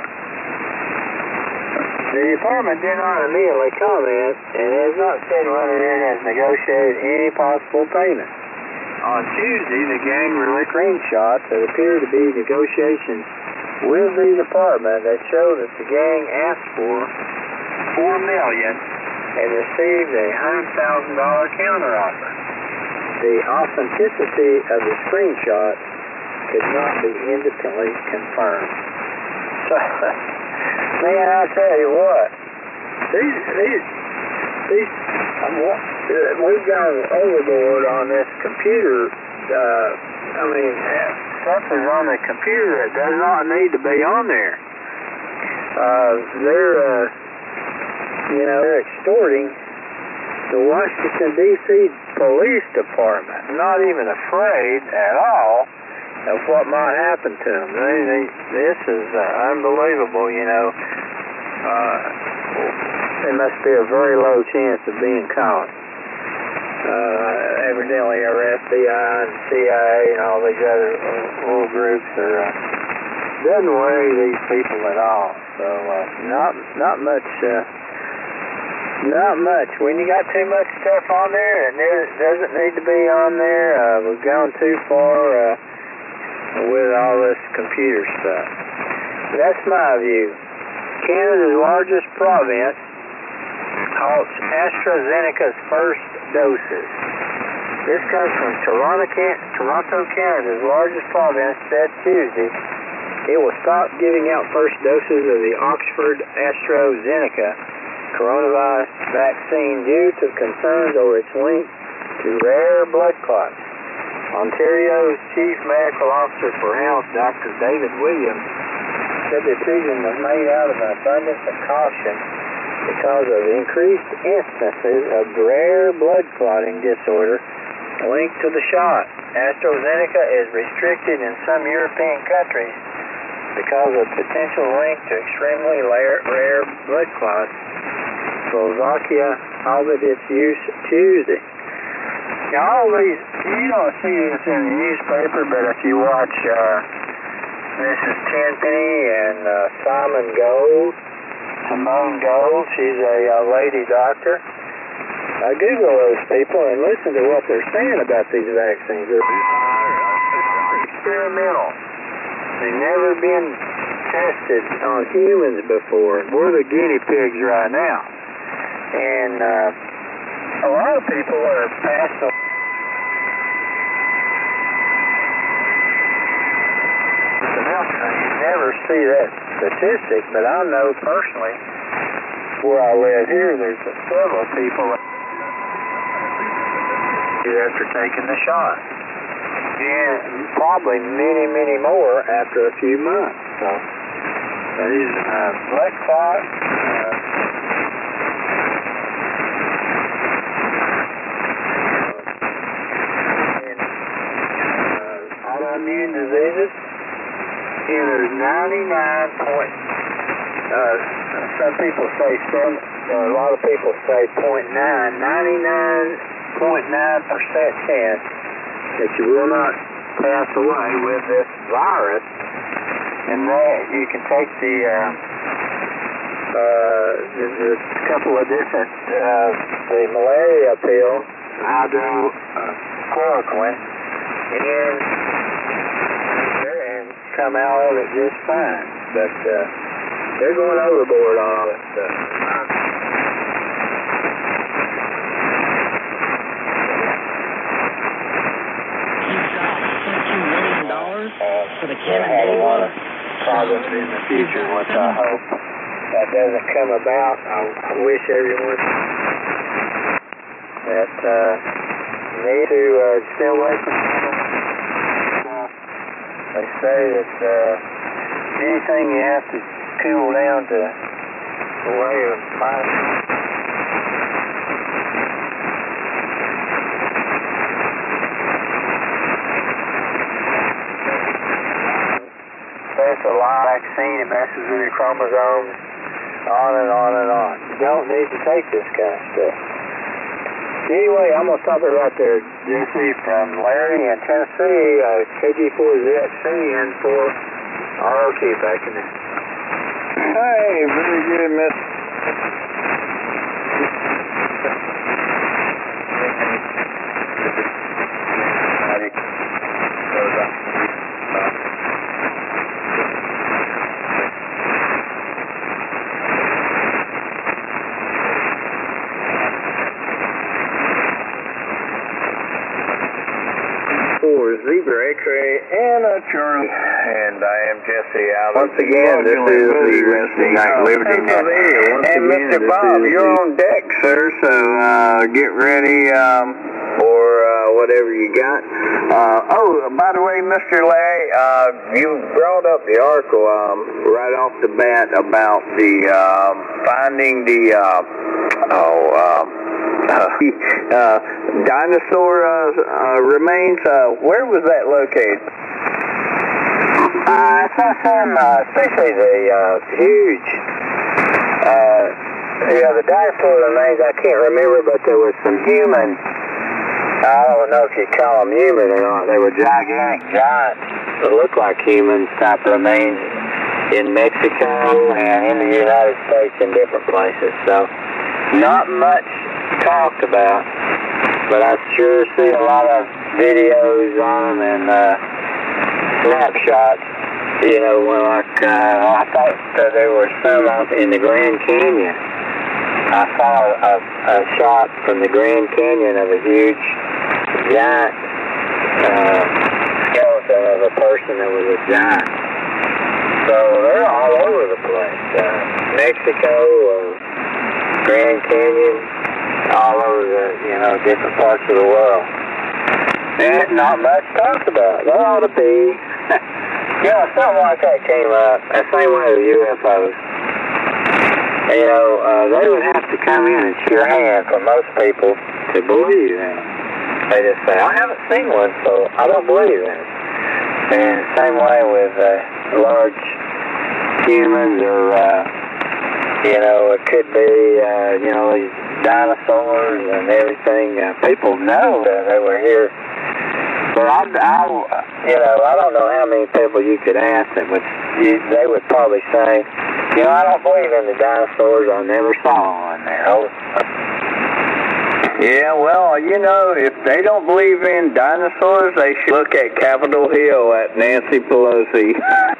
The department did not immediately comment and has not said whether it has negotiated any possible payment. On Tuesday, the gang released screenshots that appear to be negotiations with the department that show that the gang asked for $4 million and received a $100,000 counteroffer. The authenticity of the screenshot could not be independently confirmed. So, man, I tell you what, we've gone overboard on this computer. Stuff is on the computer that does not need to be on there. They're extorting the Washington, D.C. Police Department, not even afraid at all of what might happen to them. This is unbelievable, you know. There must be a very low chance of being caught. Evidently our FBI and CIA and all these other little groups doesn't worry these people at all. So not much. Not much. When you got too much stuff on there and it doesn't need to be on there, we've gone too far with all this computer stuff. That's my view. Canada's largest province halts AstraZeneca's first doses. This comes from Toronto, Canada's largest province, said Tuesday it will stop giving out first doses of the Oxford AstraZeneca coronavirus vaccine due to concerns over its link to rare blood clots. Ontario's Chief Medical Officer for Health, Dr. David Williams, said the decision was made out of an abundance of caution because of increased instances of rare blood clotting disorder linked to the shot. AstraZeneca is restricted in some European countries because of potential link to extremely rare blood clots. Slovakia halted its use Tuesday. Now all these, you don't see this in the newspaper, but if you watch Mrs. Tenpenny and Simone Gold, she's a lady doctor. Google those people and listen to what they're saying about these vaccines. They're experimental. They've never been tested on humans before. We're the guinea pigs right now. And a lot of people are passed on. You never see that statistic, but I know personally where I live here, there's several people after taking the shot. And probably many, many more after a few months. So these blood clots, autoimmune diseases, and there's 99 some people say some, a lot of people say 99.9% chance that you will not pass away with this virus, and that you can take there's a couple of different the malaria pill, hydrochloroquine, and come out of it just fine. But they're going overboard on all that stuff. For the Canada a lot of problems in the future, which I hope that doesn't come about. I wish everyone that need to stay away from they say that anything you have to cool down to the way of life. That's a live vaccine. It messes with your chromosomes, on and on and on. You don't need to take this kind of stuff. Anyway, I'm going to stop it right there, Jesse, from Larry in Tennessee, KG4ZXC, and for ROQ back in there. Hey, very good, Miss. Zebra X-ray and a Charlie, and I am Jesse out. Once again, this is the Wednesday Night Liberty Net. And Mr. Bob, you're on deck, sir, so get ready for whatever you got. By the way, Mr. Larry, you brought up the article right off the bat about the finding the dinosaur remains. Where was that located? I saw some, especially the huge, the dinosaur remains, I can't remember, but there was some human, I don't know if you call them human or not, they were gigantic giants that looked like humans type remains in Mexico and in the United States in different places. So, not much talked about, but I sure see a lot of videos on them and snapshots. You know, I thought there were some up in the Grand Canyon. I saw a shot from the Grand Canyon of a huge, giant skeleton of a person that was a giant. So they're all over the place. Mexico, Grand Canyon, all over the, different parts of the world. And not much talked about. There ought to be. Something like that came up. The same way with UFOs. They would have to come in and shake your hand for most people to believe in them. They just say, I haven't seen one, so I don't believe in it. And same way with large humans or, it could be, these dinosaurs and everything. People know that they were here. But I don't know how many people you could ask that they would probably say, I don't believe in the dinosaurs. I never saw one there. Yeah, well, if they don't believe in dinosaurs, they should look at Capitol Hill at Nancy Pelosi.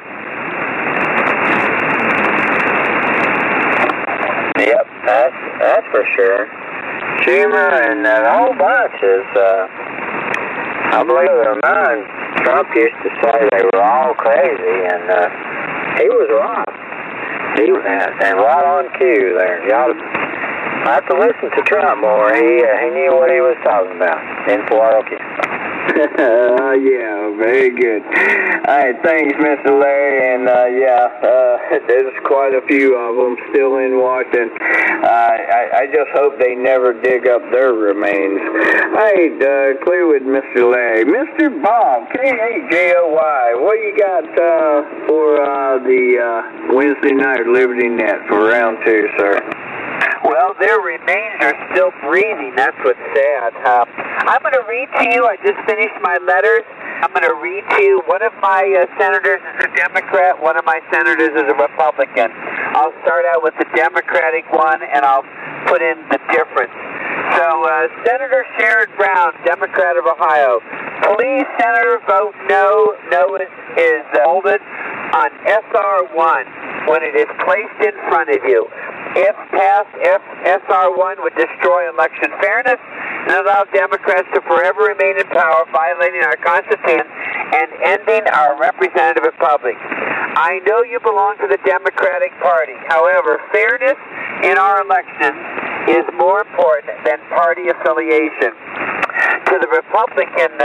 Yep, that's for sure. Schumer and that whole bunch is, I believe in mine, Trump used to say they were all crazy, and he was right. He was and right on cue there. You ought to have to listen to Trump more. He knew what he was talking about in Florida. Yeah, very good. All right, thanks, Mr. Larry. And there's quite a few of them still in Washington. I just hope they never dig up their remains. All right, clear with Mr. Larry. Mr. Bob, KHJOY, what you got for the Wednesday night Liberty Net for round 2, sir? Well, their remains are still breathing. That's what's sad. I'm going to read to you. I just finished my letters. I'm going to read to you. One of my senators is a Democrat. One of my senators is a Republican. I'll start out with the Democratic one, and I'll put in the difference. So, Senator Sherrod Brown, Democrat of Ohio. Please, Senator, vote no. No is bolded on SR1 when it is placed in front of you. If passed, SR1 would destroy election fairness and allow Democrats to forever remain in power, violating our Constitution and ending our representative republic. I know you belong to the Democratic Party. However, fairness in our elections is more important than party affiliation. To the Republican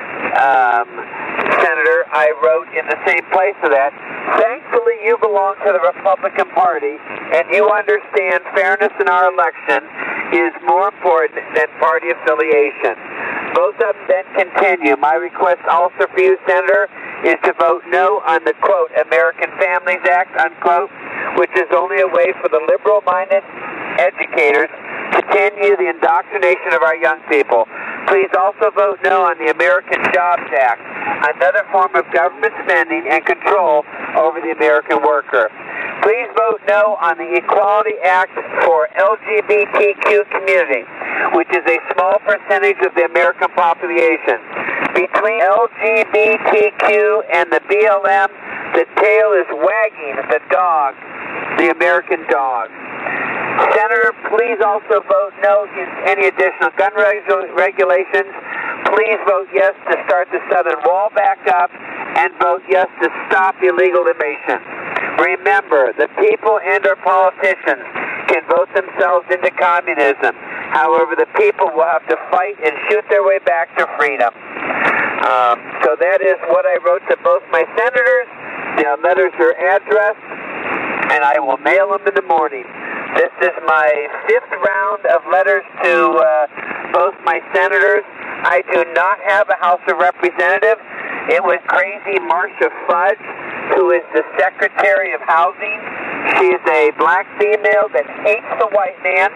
senator, I wrote in the same place of that, thankfully you belong to the Republican Party and you understand fairness in our election is more important than party affiliation. Both of them then continue. My request also for you, Senator, is to vote no on the, quote, American Families Act, unquote, which is only a way for the liberal-minded educators to continue the indoctrination of our young people. Please also vote no on the American Jobs Act, another form of government spending and control over the American worker. Please vote no on the Equality Act for LGBTQ community, which is a small percentage of the American population. Between LGBTQ and the BLM, the tail is wagging the dog, the American dog. Senator, please also vote no against any additional gun regulations. Please vote yes to start the Southern Wall back up, and vote yes to stop illegal immigration. Remember, the people and our politicians can vote themselves into communism. However, the people will have to fight and shoot their way back to freedom. So that is what I wrote to both my senators. The letters are addressed, and I will mail them in the morning. This is my 5th round of letters to both my senators. I do not have a House of Representatives. It was crazy Marcia Fudge who is the Secretary of Housing. She is a black female that hates the white man.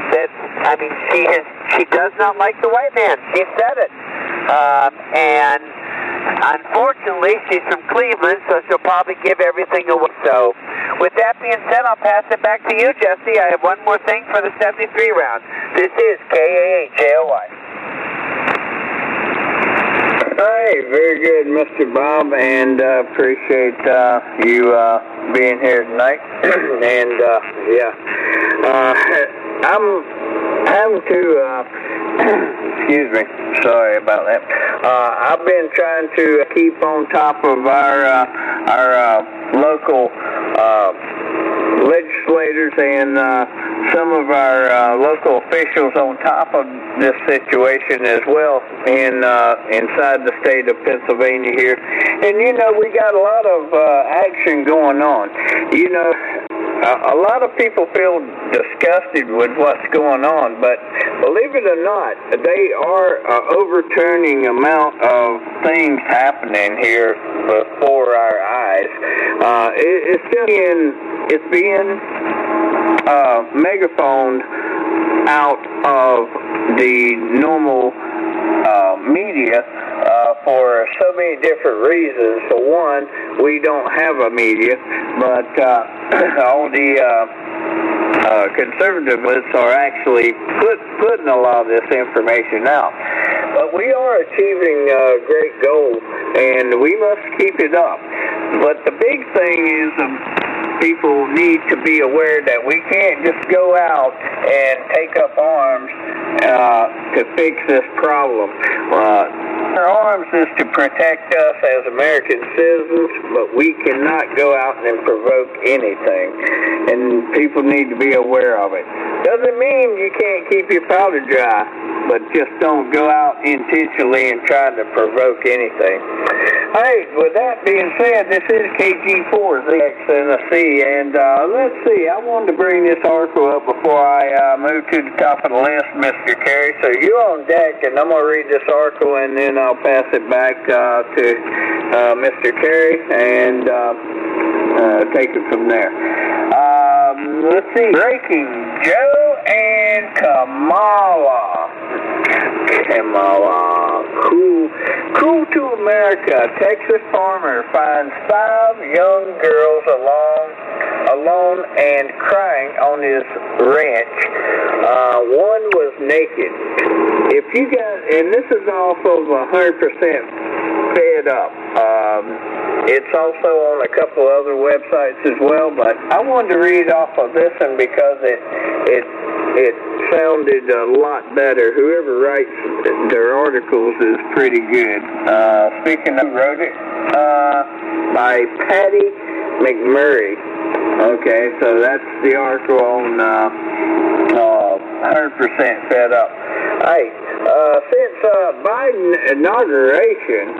She does not like the white man. She said it. And unfortunately, she's from Cleveland, so she'll probably give everything away. So, with that being said, I'll pass it back to you, Jesse. I have one more thing for the 73 round. This is KAHJOY. Hey, very good, Mr. Bob, and appreciate you being here tonight. And I'm having to, excuse me, sorry about that. I've been trying to keep on top of our local legislators and some of our local officials on top of this situation as well inside the state of Pennsylvania here. And, we got a lot of action going on. A lot of people feel disgusted with what's going on, but believe it or not, they are overturning amount of things happening here before our eyes. It's being megaphoned out of the normal media for so many different reasons. For one, we don't have a media, but all the conservatives are actually putting a lot of this information out. But we are achieving great goals, and we must keep it up. But the big thing is people need to be aware that we can't just go out and take up arms to fix this problem. Our arms is to protect us as American citizens, but we cannot go out and provoke anything, and people need to be aware of it. Doesn't mean you can't keep your powder dry, but just don't go out intentionally and try to provoke anything. Hey, with that being said, this is KG4ZXNC, and let's see, I wanted to bring this article up before I move to the top of the list, Mr. Carey. So you're on deck, and I'm going to read this article, and then I'll pass it back to Mr. Carey, and take it from there. Let's see, breaking, Joe and Kamala. Cool to America. Texas farmer finds 5 young girls alone and crying on his ranch. One was naked. If you guys, and this is off of 100% Fed Up. It's also on a couple other websites as well, but I wanted to read off of this one because it sounded a lot better. Whoever writes their articles is pretty good. Speaking of who wrote it, by Patty McMurray. Okay, so that's the article on 100% Fed Up. Hey, since Biden inauguration,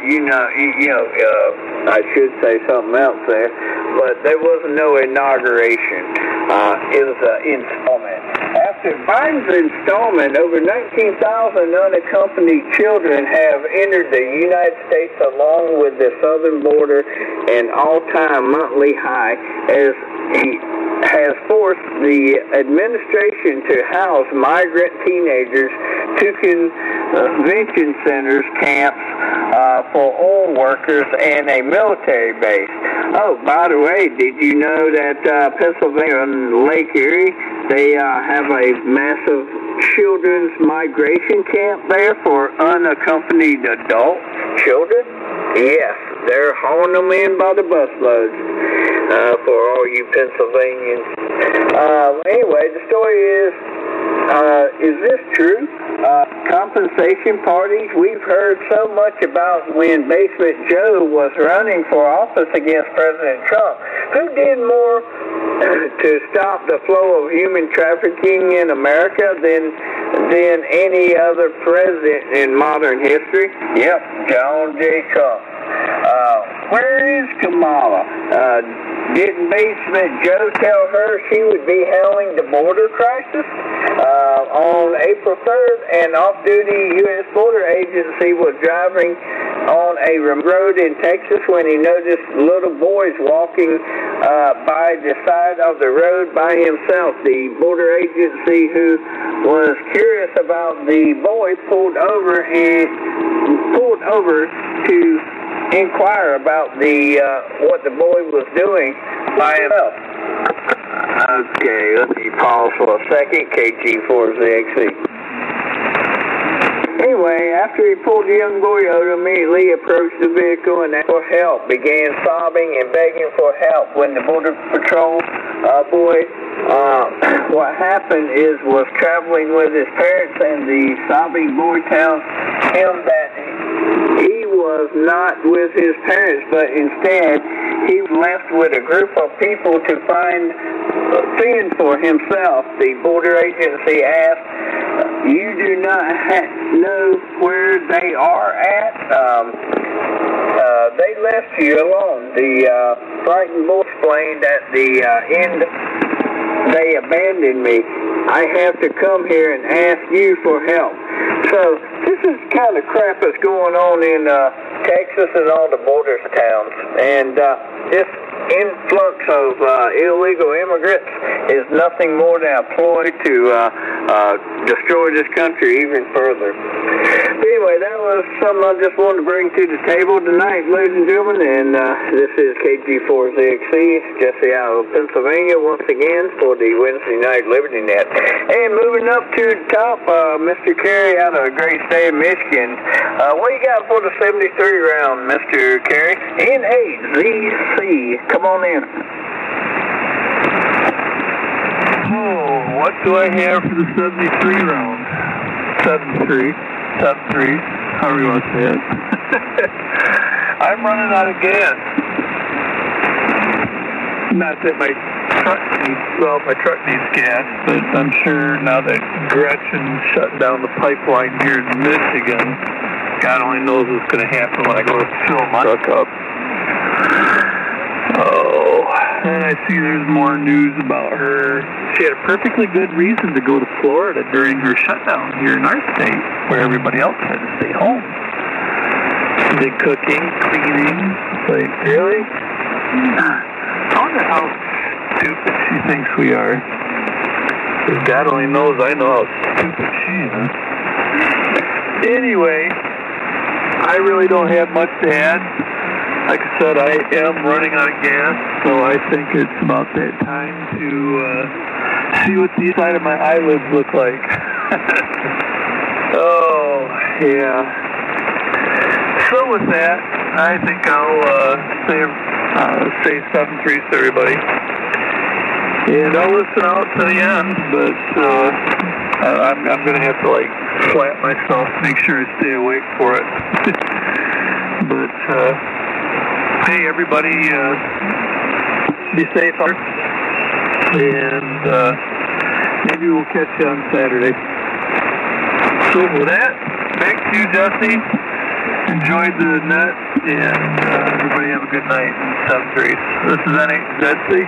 I should say something else there, but there was no inauguration. It was an installment. After Biden's installment, over 19,000 unaccompanied children have entered the United States along with the southern border, an all-time monthly high, as he has forced the administration to house migrant teenagers to convention centers, camps for oil workers, and a military base. Oh, by the way, did you know that Pennsylvania and Lake Erie, they have a massive children's migration camp there for unaccompanied adult children? Yes, they're hauling them in by the busloads for all you Pennsylvanians. Anyway, the story is this true? Compensation parties, we've heard so much about when Basement Joe was running for office against President Trump. Who did more to stop the flow of human trafficking in America than any other president in modern history? Yep, John J. Trump. Where is Kamala? Didn't Basement Joe tell her she would be handling the border crisis? On April 3rd, an off-duty U.S. Border Agency was driving on a road in Texas when he noticed little boys walking by the side of the road by himself. The border agency, who was curious about the boy, pulled over to inquire about what the boy was doing by himself. Okay, let me pause for a second. KG4ZXC. Anyway, after he pulled the young boy over, immediately approached the vehicle and asked for help, began sobbing and begging for help. When the Border Patrol boy, what happened was traveling with his parents, and the sobbing boy tells him that he was not with his parents, but instead he was left with a group of people to fend for himself. The border agency asked, "You do not know where they are at?" They left you alone. The frightened boy explained at the end, "They abandoned me. I have to come here and ask you for help." So this is the kind of crap that's going on in Texas and all the border towns. And this influx of illegal immigrants is nothing more than a ploy to destroy this country even further. Anyway, that was something I just wanted to bring to the table tonight, ladies and gentlemen. And this is KG4ZXC, Jesse out of Pennsylvania, once again for the Wednesday Night Liberty Net. And moving up to the top, Mr. Carey out of the great state of Michigan. What you got for the 73 round, Mr. Carey? N8ZC. Come on in. Oh, what do I have for the 73 round? 73, however you want to say it. I'm running out of gas. Not that my truck needs gas, but I'm sure now that Gretchen shut down the pipeline here in Michigan, God only knows what's going to happen when I go to fill my truck up. Oh, and I see there's more news about her. She had a perfectly good reason to go to Florida during her shutdown here in our state, where everybody else had to stay home. Big cooking, cleaning. It's like, really? I wonder how stupid she thinks we are. Because God only knows I know how stupid she is. Anyway, I really don't have much to add. Like I said, I am running out of gas, so I think it's about that time to see what the inside of my eyelids look like. Oh, yeah. So with that, I think I'll say 7-3 to everybody. And I'll listen out to the end, but I'm going to have to, slap myself to make sure I stay awake for it. But, hey, everybody, be safe out there, and maybe we'll catch you on Saturday. So with that, back to you, Jesse. Enjoy the net, and everybody have a good night and 7-3. This is N8ZC.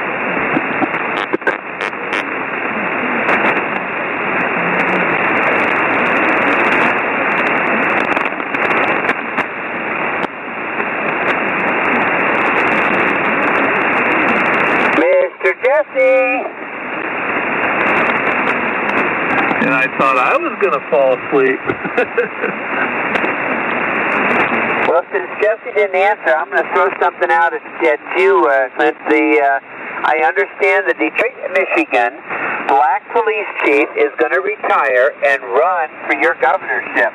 And I thought I was going to fall asleep. Well, since Jesse didn't answer, I'm going to throw something out at you, Clint. I understand the Detroit, Michigan black police chief is going to retire and run for your governorship.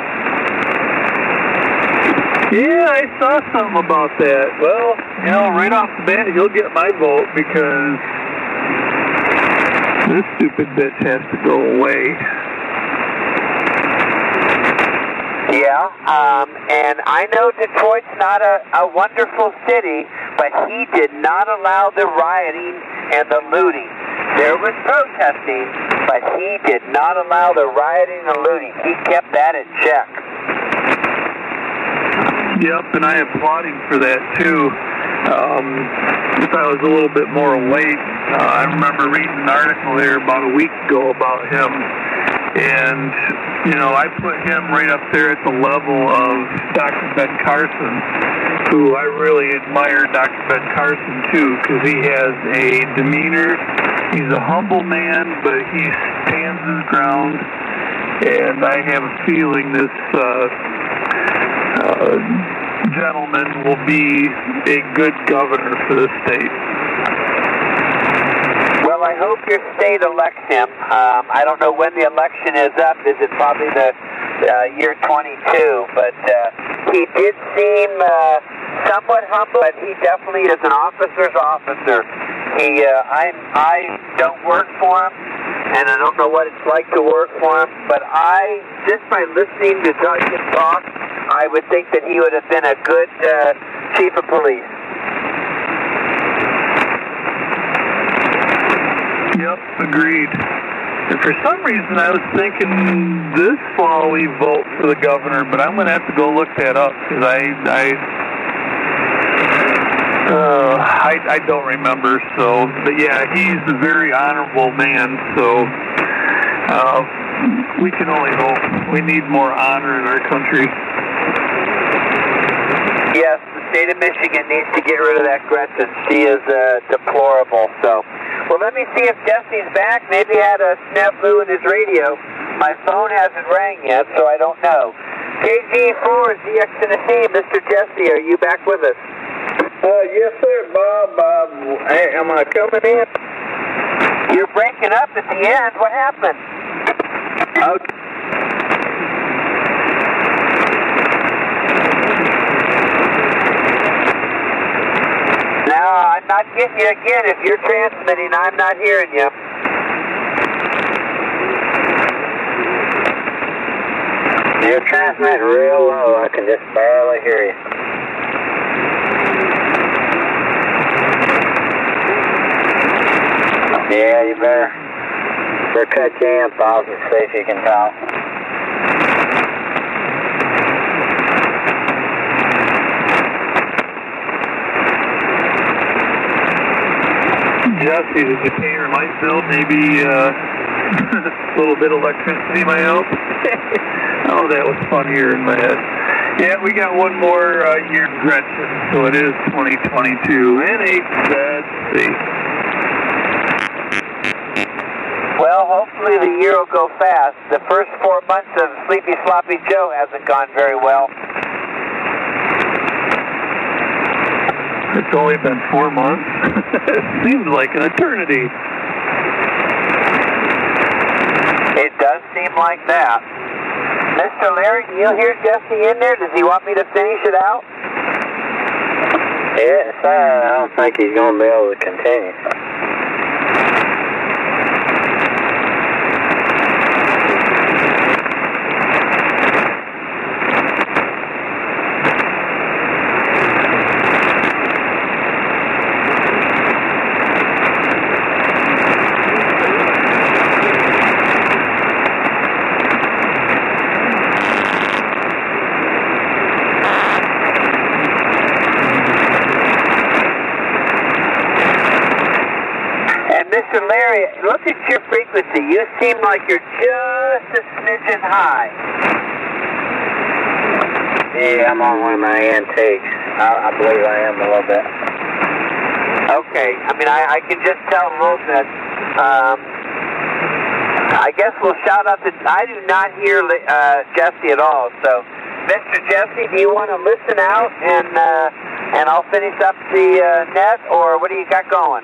Yeah, I saw something about that. Well, right off the bat, he'll get my vote because this stupid bitch has to go away. Yeah, and I know Detroit's not a wonderful city, but he did not allow the rioting and the looting. There was protesting, but he did not allow the rioting and looting. He kept that in check. Yep, and I applaud him for that, too. If I was a little bit more awake, I remember reading an article there about a week ago about him And, you know, I put him right up there at the level of Dr. Ben Carson, who I really admire Dr. Ben Carson, too, because he has a demeanor. He's a humble man, but he stands his ground. And I have a feeling this gentleman will be a good governor for the state. Well, I hope your state elects him. I don't know when the election is up. Is it probably the year 22? But he did seem somewhat humble, but he definitely is an officer's officer. I don't work for him, and I don't know what it's like to work for him, but just by listening to him talk, I would think that he would have been a good chief of police. Yep, agreed. And for some reason, I was thinking this fall we vote for the governor, but I'm going to have to go look that up because I don't remember. So, but yeah, he's a very honorable man. So we can only hope. We need more honor in our country. Yes, the state of Michigan needs to get rid of that Gretchen. She is deplorable. So, well, let me see if Jesse's back. Maybe he had a snafu in his radio. My phone hasn't rang yet, so I don't know. KG4 ZX Tennessee, Mr. Jesse, are you back with us? Yes, sir, Bob. Am I coming in? You're breaking up at the end. What happened? Okay. No, I'm not getting you again. If you're transmitting, I'm not hearing you. You're transmitting real low. I can just barely hear you. Yeah, you better cut your amp off and see if you can talk. Jesse, did you pay your light bill? Maybe a little bit of electricity might help? Oh, that was funnier in my head. Yeah, we got one more year Gretchen, so it is 2022. NHZC. Well, hopefully the year will go fast. The first 4 months of Sleepy Sloppy Joe hasn't gone very well. It's only been 4 months. It seems like an eternity. It does seem like that. Mr. Larry, do you hear Jesse in there? Does he want me to finish it out? Yeah, sir. I don't think he's going to be able to continue. Mr. Larry, look at your frequency. You seem like you're just a smidgen high. Yeah, I'm on one of my antiques. I believe I am a little bit. Okay. I mean, I can just tell a little bit. I guess we'll shout out that I do not hear Jesse at all. So, Mr. Jesse, do you want to listen out and I'll finish up the net, or what do you got going?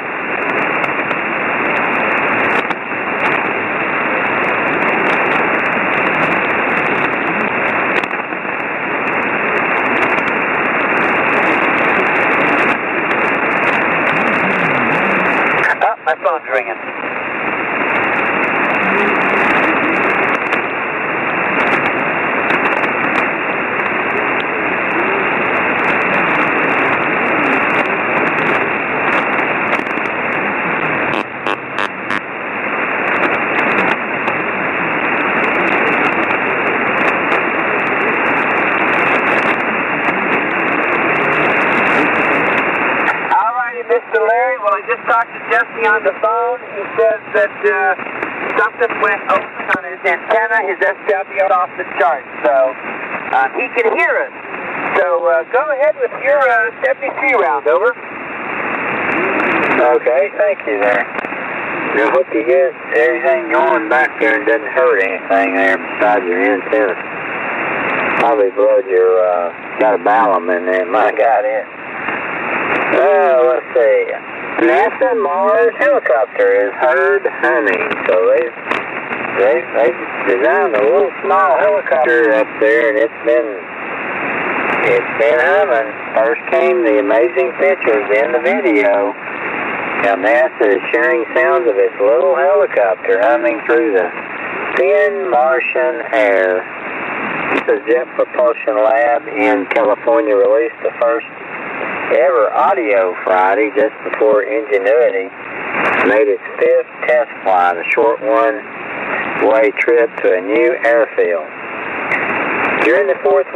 My phone's ringing. Mr. Larry, well, I just talked to Jesse on the phone. He says that something went open on his his antenna, his SW off the chart, so he can hear us. So go ahead with your 73 round, over. Okay, thank you there. I hope you get everything going back there and doesn't hurt anything there beside your antenna. Probably blowed your, got a ballam in there, might have got it. Let's see. NASA Mars helicopter is heard humming, so they designed a little small helicopter up there, and it's been humming. First came the amazing pictures in the video. Now NASA is sharing sounds of its little helicopter humming through the thin Martian air. The Jet Propulsion Lab in California released the first ever audio Friday just before Ingenuity made its 5th test flight, a short one-way trip to a new airfield. During the fourth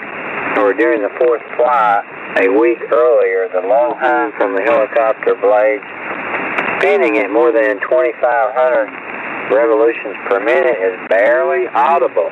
flight, a week earlier, the low hum from the helicopter blades spinning at more than 2,500 revolutions per minute is barely audible.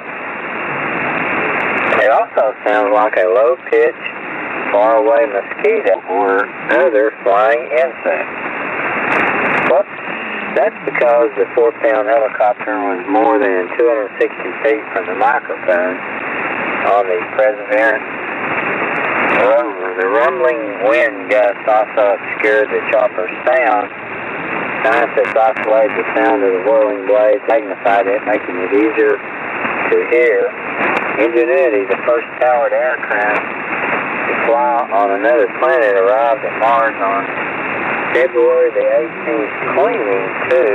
It also sounds like a low-pitched, faraway mosquito or other flying insect. Whoops. That's because the 4-pound helicopter was more than 260 feet from the microphone on the Perseverance rover. The rumbling wind gusts also obscured the chopper's sound. Scientists isolated the sound of the whirling blades, magnified it, making it easier to hear. Ingenuity, the first powered aircraft to fly on another planet, arrived at Mars on February the 18th, clinging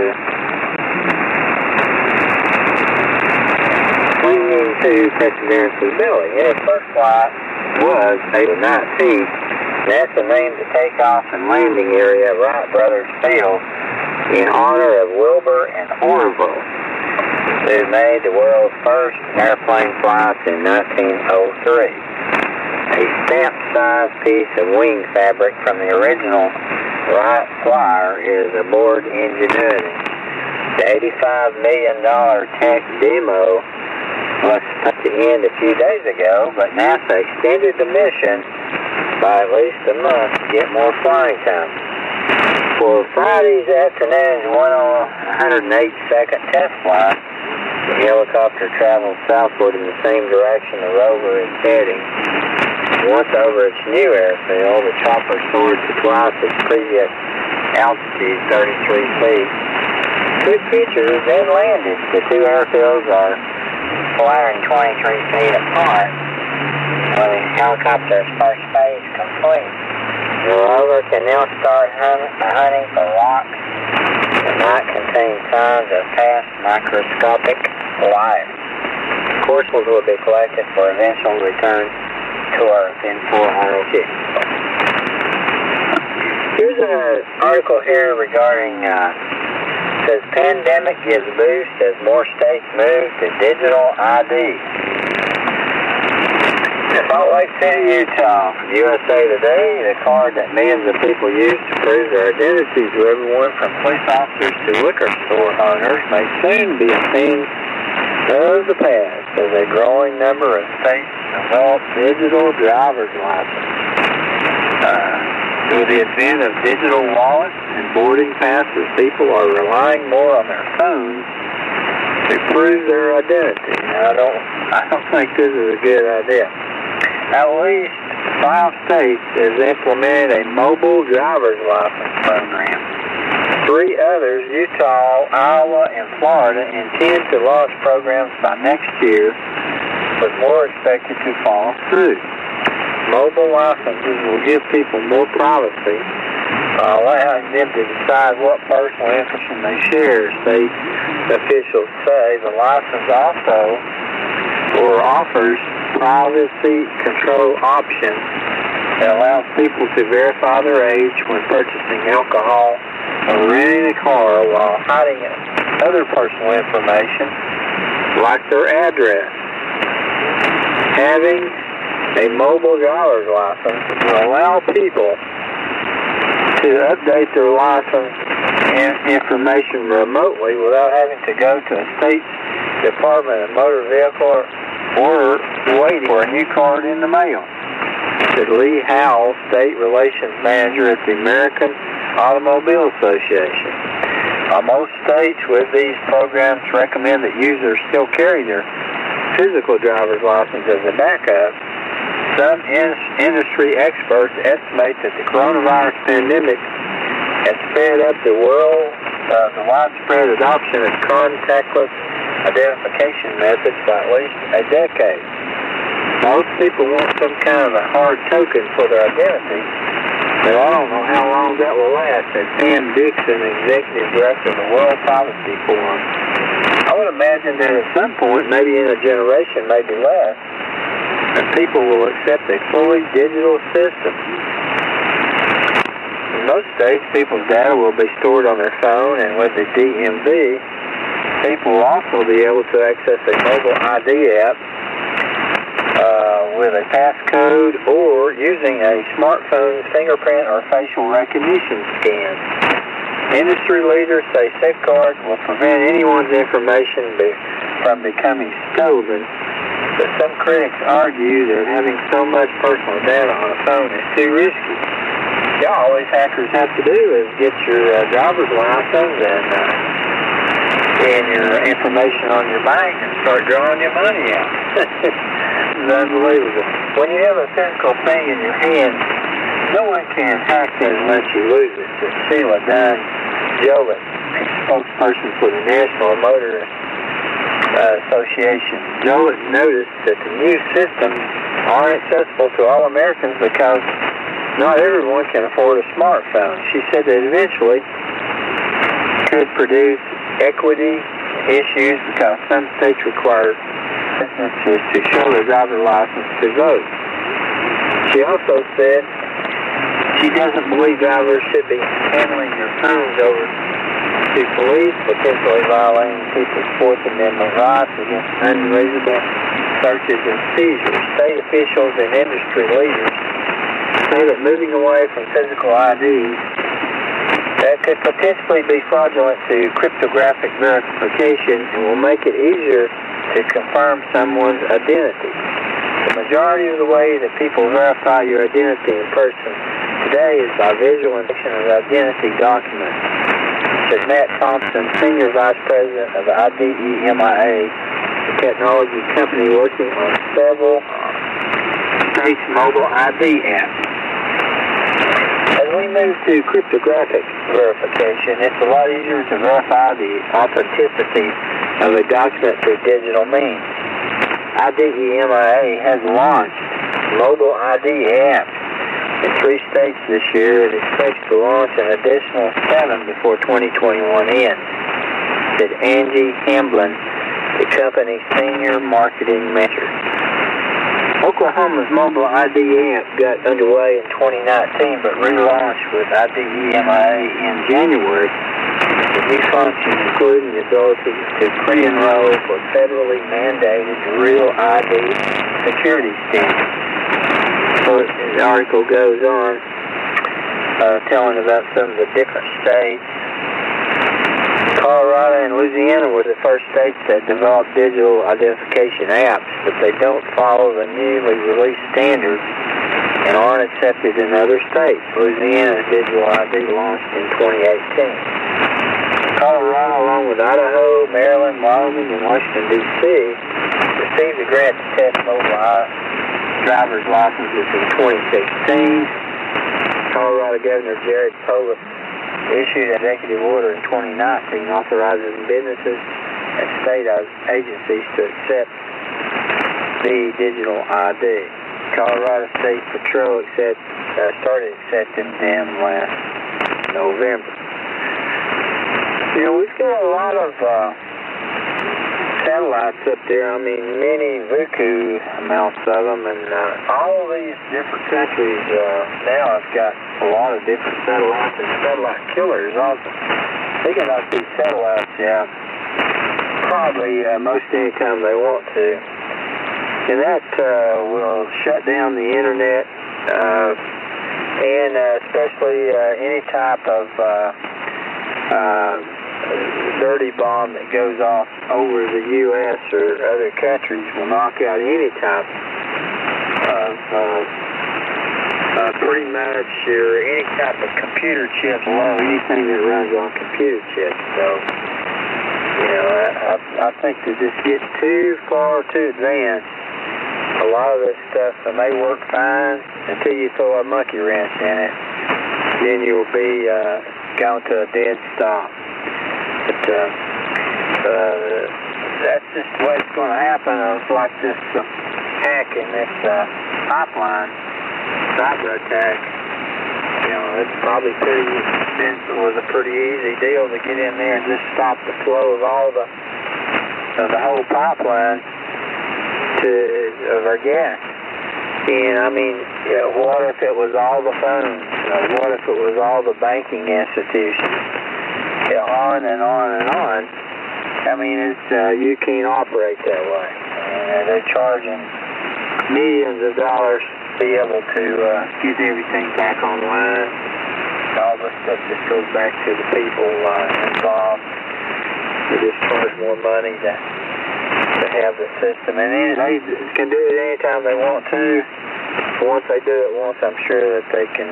to Perseverance's belly. In its first flight was 8 or 9 feet. NASA named the takeoff and landing area Wright Brothers Field in honor of Wilbur and Orville, who made the world's first airplane flights in 1903. A stamp-sized piece of wing fabric from the original Wright Flyer is aboard Ingenuity. The $85 million tech demo was supposed to end a few days ago, but NASA extended the mission by at least a month to get more flying time. For Friday's afternoon's 108-second test flight, the helicopter traveled southward in the same direction the rover is heading. Once over its new airfield, the chopper soared to twice its previous altitude, 33 feet. Took pictures, then landed. The two airfields are flying 23 feet apart. When the helicopter's first phase complete, the rover can now start hunting for rocks that might contain signs of past microscopic life. Courses will be collected for eventual return to Earth in 400 years. Here's an article here regarding says pandemic gives boost as more states move to digital ID. In Salt Lake City, Utah, USA Today, the card that millions of people use to prove their identities to everyone from police officers to liquor store owners may soon be a thing of the past as a growing number of states develop digital driver's licenses. With the advent of digital wallets and boarding passes, people are relying more on their phones to prove their identity. Now, I don't think this is a good idea. At least 5 states have implemented a mobile driver's license program. 3 others, Utah, Iowa, and Florida, intend to launch programs by next year, with more expected to follow through. Mobile licenses will give people more privacy, allowing them to decide what personal information they share. State officials say the license also offers privacy control options that allows people to verify their age when purchasing alcohol or renting a car while hiding other personal information like their address. Having a mobile driver's license will allow people to update their license information remotely without having to go to a state's Department of Motor Vehicle were waiting for a new card in the mail. Said Lee Howell, State Relations Manager at the American Automobile Association. Most states with these programs recommend that users still carry their physical driver's license as a backup. Some industry experts estimate that the coronavirus pandemic has sped up the widespread adoption of contactless identification methods by at least a decade. Most people want some kind of a hard token for their identity, but I don't know how long that will last, said Pam Dixon, Executive Director of the World Privacy Forum. I would imagine that at some point, maybe in a generation, maybe less, that people will accept a fully digital system. In most states, people's data will be stored on their phone, and with the DMV, people will also be able to access a mobile ID app with a passcode or using a smartphone's fingerprint or facial recognition scan. Industry leaders say safeguards will prevent anyone's information from becoming stolen, but some critics argue that having so much personal data on a phone is too risky. Yeah, all these hackers have to do is get your driver's license and your information on your bank and start drawing your money out. It's unbelievable. When you have a physical thing in your hand, no one can hack it unless you lose it. So Sheila Dunn Joliet, a spokesperson for the National Motor Association. Joliet noticed that the new systems aren't accessible to all Americans because not everyone can afford a smartphone. She said that eventually could produce equity issues because some states require businesses to show their driver's license to vote. She also said she doesn't believe drivers should be handling their phones over to police, potentially violating people's Fourth Amendment rights against unreasonable searches and seizures. State officials and industry leaders say that moving away from physical IDs that could potentially be fraudulent to cryptographic verification and will make it easier to confirm someone's identity. The majority of the way that people verify your identity in person today is by visual inspection of identity documents, said Matt Thompson, Senior Vice President of IDEMIA, a technology company working on several states' mobile ID apps. As we move to cryptographic verification, it's a lot easier to verify the authenticity of a document through digital means. IDEMIA has launched mobile ID apps in 3 states this year and expects to launch an additional 7 before 2021 ends, said Angie Hamblin, the company's senior marketing manager. Oklahoma's mobile ID app got underway in 2019 but relaunched with IDEMIA in January. The new functions include the ability to pre-enroll for federally mandated real ID security standards. So the article goes on telling about some of the different states. Colorado and Louisiana were the first states that developed digital identification apps, but they don't follow the newly released standards and aren't accepted in other states. Louisiana's digital ID launched in 2018. Colorado, along with Idaho, Maryland, Wyoming, and Washington, D.C., received a grant to test mobile driver's licenses in 2016. Colorado Governor Jared Polis issued an executive order in 2019 authorizing businesses and state agencies to accept the digital ID. Colorado State Patrol started accepting them last November. You know, we've got a lot of satellites up there. I mean, many buku amounts of them, and all these different countries now have got a lot of different satellites and satellite killers also. They can knock these satellites out probably most any time they want to, and that will shut down the internet and especially any type of dirty bomb that goes off over the U.S. or other countries will knock out any type of pretty much any type of computer chip below anything that runs on computer chips. So, you know, I think that this gets too far too advanced. A lot of this stuff may work fine until you throw a monkey wrench in it. Then you'll be going to a dead stop. But that's just the way it's going to happen. It's like this hack in this pipeline, cyber attack. You know, it's probably was a pretty easy deal to get in there and just stop the flow of all the whole pipeline of our gas. And I mean, what if it was all the phones? What if it was all the banking institutions? On and on and on. I mean, it's you can't operate that way. They're charging millions of dollars to be able to get everything back online. All this stuff just goes back to the people involved. They just charge more money to have the system, and they can do it anytime they want to. Once they do it once, I'm sure that they can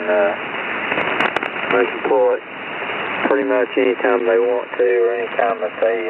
pull it pretty much anytime they want to, or anytime that they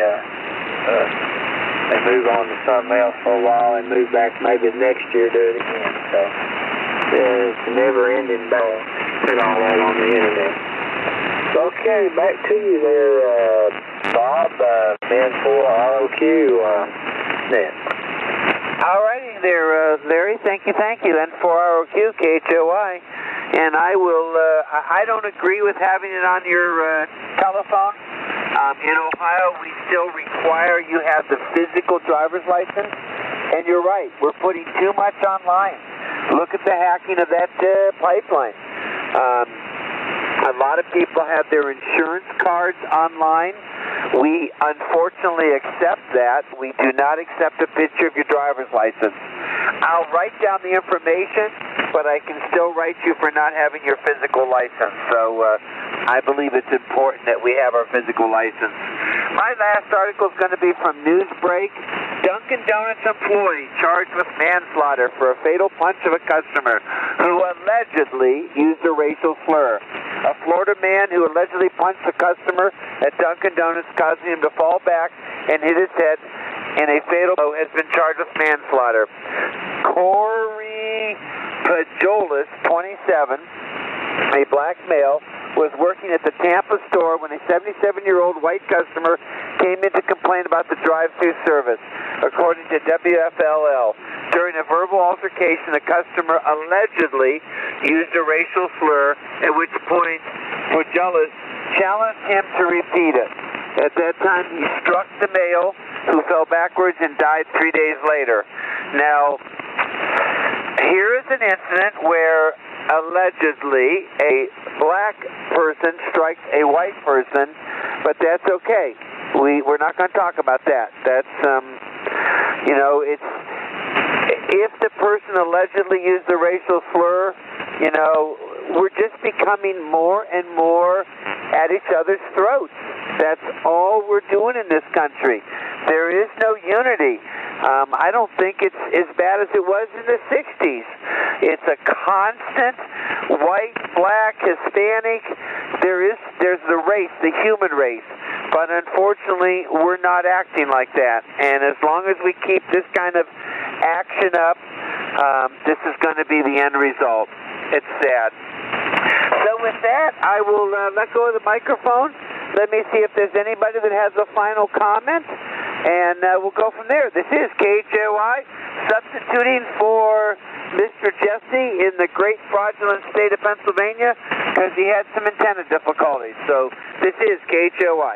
move on to something else for a while and move back maybe next year do it again. So it's a never-ending battle. Put all that on the internet. Okay, back to you there, Bob, Ben4ROQ net. All righty there, Larry. Thank you. N4ROQ, KHOI. And I will, I don't agree with having it on your telephone. In Ohio, we still require you have the physical driver's license. And you're right, we're putting too much online. Look at the hacking of that pipeline. A lot of people have their insurance cards online. We unfortunately accept that. We do not accept a picture of your driver's license. I'll write down the information, but I can still write you for not having your physical license. So I believe it's important that we have our physical license. My last article is going to be from Newsbreak. Dunkin' Donuts employee charged with manslaughter for a fatal punch of a customer who allegedly used a racial slur. A Florida man who allegedly punched a customer at Dunkin' Donuts, causing him to fall back and hit his head in a fatal blow, has been charged with manslaughter. Corey Pajolis, 27, a black male, was working at the Tampa store when a 77-year-old white customer came in to complain about the drive-thru service, according to WFLL. During a verbal altercation, the customer allegedly used a racial slur, at which point Pajolis challenged him to repeat it. At that time, he struck the male, who fell backwards and died 3 days later. Now, here is an incident where allegedly a black person strikes a white person, but that's okay. We're not going to talk about that. That's, it's, if the person allegedly used the racial slur, we're just becoming more and more at each other's throats. That's all we're doing in this country. There is no unity. I don't think it's as bad as it was in the 60s. It's a constant white, black, Hispanic. There's the race, the human race. But unfortunately, we're not acting like that. And as long as we keep this kind of action up, this is going to be the end result. It's sad. So with that, I will let go of the microphone. Let me see if there's anybody that has a final comment, and we'll go from there. This is KHOI, substituting for Mr. Jesse in the great fraudulent state of Pennsylvania because he had some antenna difficulties. So this is KHOI.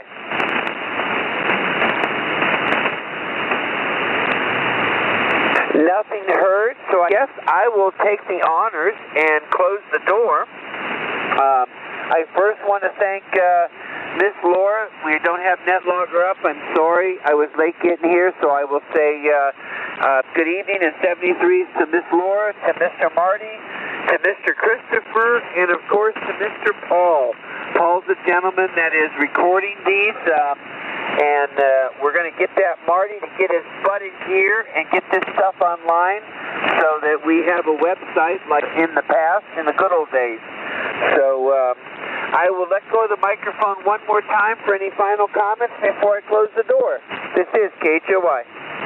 Nothing heard, so I guess I will take the honors and close the door. I first want to thank Miss Laura. We don't have NetLogger up. I'm sorry. I was late getting here, so I will say good evening and 73s to Miss Laura, to Mr. Marty, to Mr. Christopher, and of course to Mr. Paul. Paul's the gentleman that is recording these, and we're going to get that Marty to get his butt in gear and get this stuff online so that we have a website like in the past, in the good old days. So I will let go of the microphone one more time for any final comments before I close the door. This is KHOY.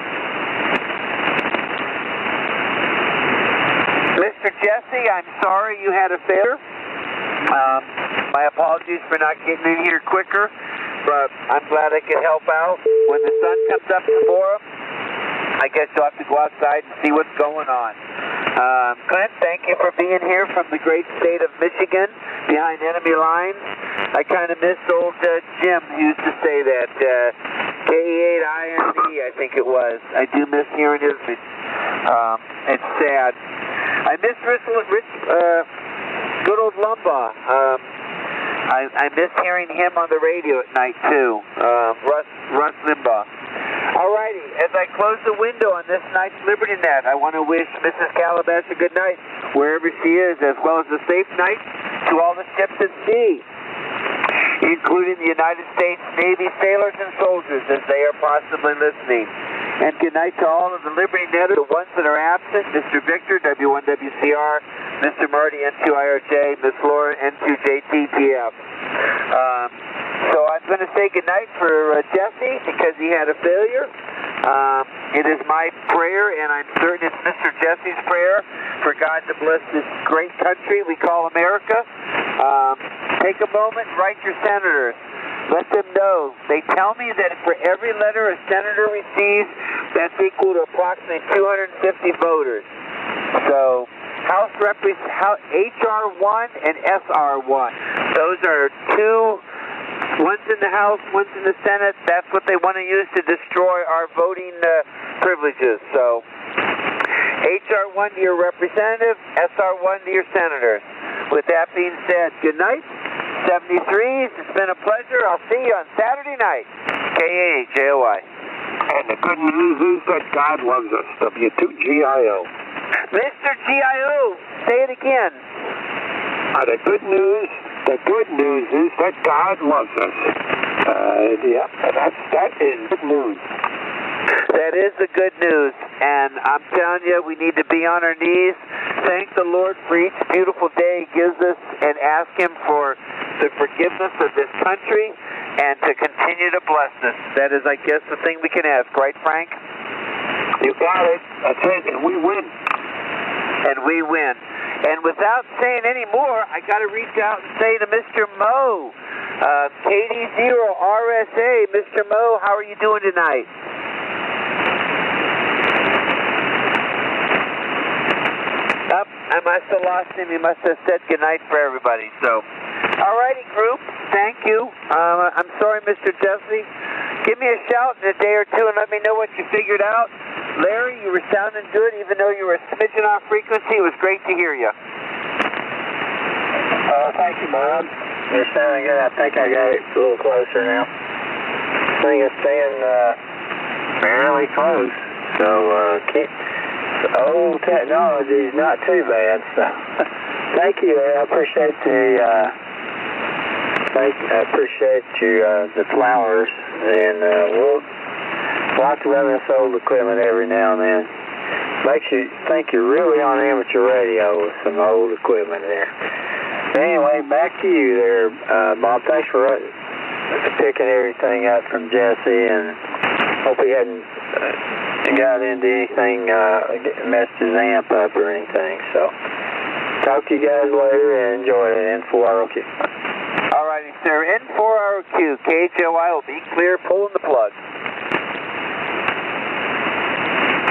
Mr. Jesse, I'm sorry you had a failure. My apologies for not getting in here quicker, but I'm glad I could help out. When the sun comes up tomorrow, I guess you'll have to go outside and see what's going on. Clint, thank you for being here from the great state of Michigan, behind enemy lines. I kind of miss old Jim who used to say that, K-E-8-I-N-E, I think it was. I do miss hearing his, it's sad. I miss Rich good old Lumbaugh. I miss hearing him on the radio at night, too. Rush Limbaugh. Alrighty, as I close the window on this night's Liberty Net, I want to wish Mrs. Calabash a good night, wherever she is, as well as a safe night to all the ships at sea, including the United States Navy sailors and soldiers, as they are possibly listening. And good night to all of the Liberty Netters, the ones that are absent, Mr. Victor, W1WCR, Mr. Marty, N2IRJ, Miss Laura, N2JTTF. So I'm going to say goodnight for Jesse because he had a failure. It is my prayer, and I'm certain it's Mr. Jesse's prayer, for God to bless this great country we call America. Take a moment and write your senators. Let them know. They tell me that for every letter a senator receives, that's equal to approximately 250 voters. So House HR 1 and SR 1. Those are two. One's in the House, one's in the Senate. That's what they want to use to destroy our voting privileges. So, HR 1 to your representative, SR 1 to your senators. With that being said, good night. 73s, it's been a pleasure. I'll see you on Saturday night. KAJOI. And the good news is that God loves us. W2GIO. Mr. GIO, say it again. The good news is that God loves us. That is good news. That is the good news, and I'm telling you, we need to be on our knees, thank the Lord for each beautiful day He gives us, and ask Him for the forgiveness of this country, and to continue to bless us. That is, I guess, the thing we can ask, right, Frank? You got it. That's it, and we win. And we win. And without saying any more, I got to reach out and say to Mr. Moe, KD0RSA, Mr. Moe, how are you doing tonight? I must have lost him. He must have said goodnight for everybody. So, alrighty, group. Thank you. I'm sorry, Mr. Jesse. Give me a shout in a day or two and let me know what you figured out. Larry, you were sounding good even though you were a smidgen off frequency. It was great to hear you. Thank you, Bob. You're sounding good. I think I got it a little closer now. I think it's staying fairly close. So keep old technology is not too bad. So thank you. I appreciate the flowers, and we'll lots of other old equipment every now and then. Makes you think you're really on amateur radio with some old equipment there. Anyway, back to you there, Bob. Thanks for picking everything up from Jesse, and hope he hadn't got into anything, messed his amp up or anything. So, talk to you guys later and enjoy it. N4ROQ. All righty, sir. N4ROQ. KHOI will be clear, pulling the plug.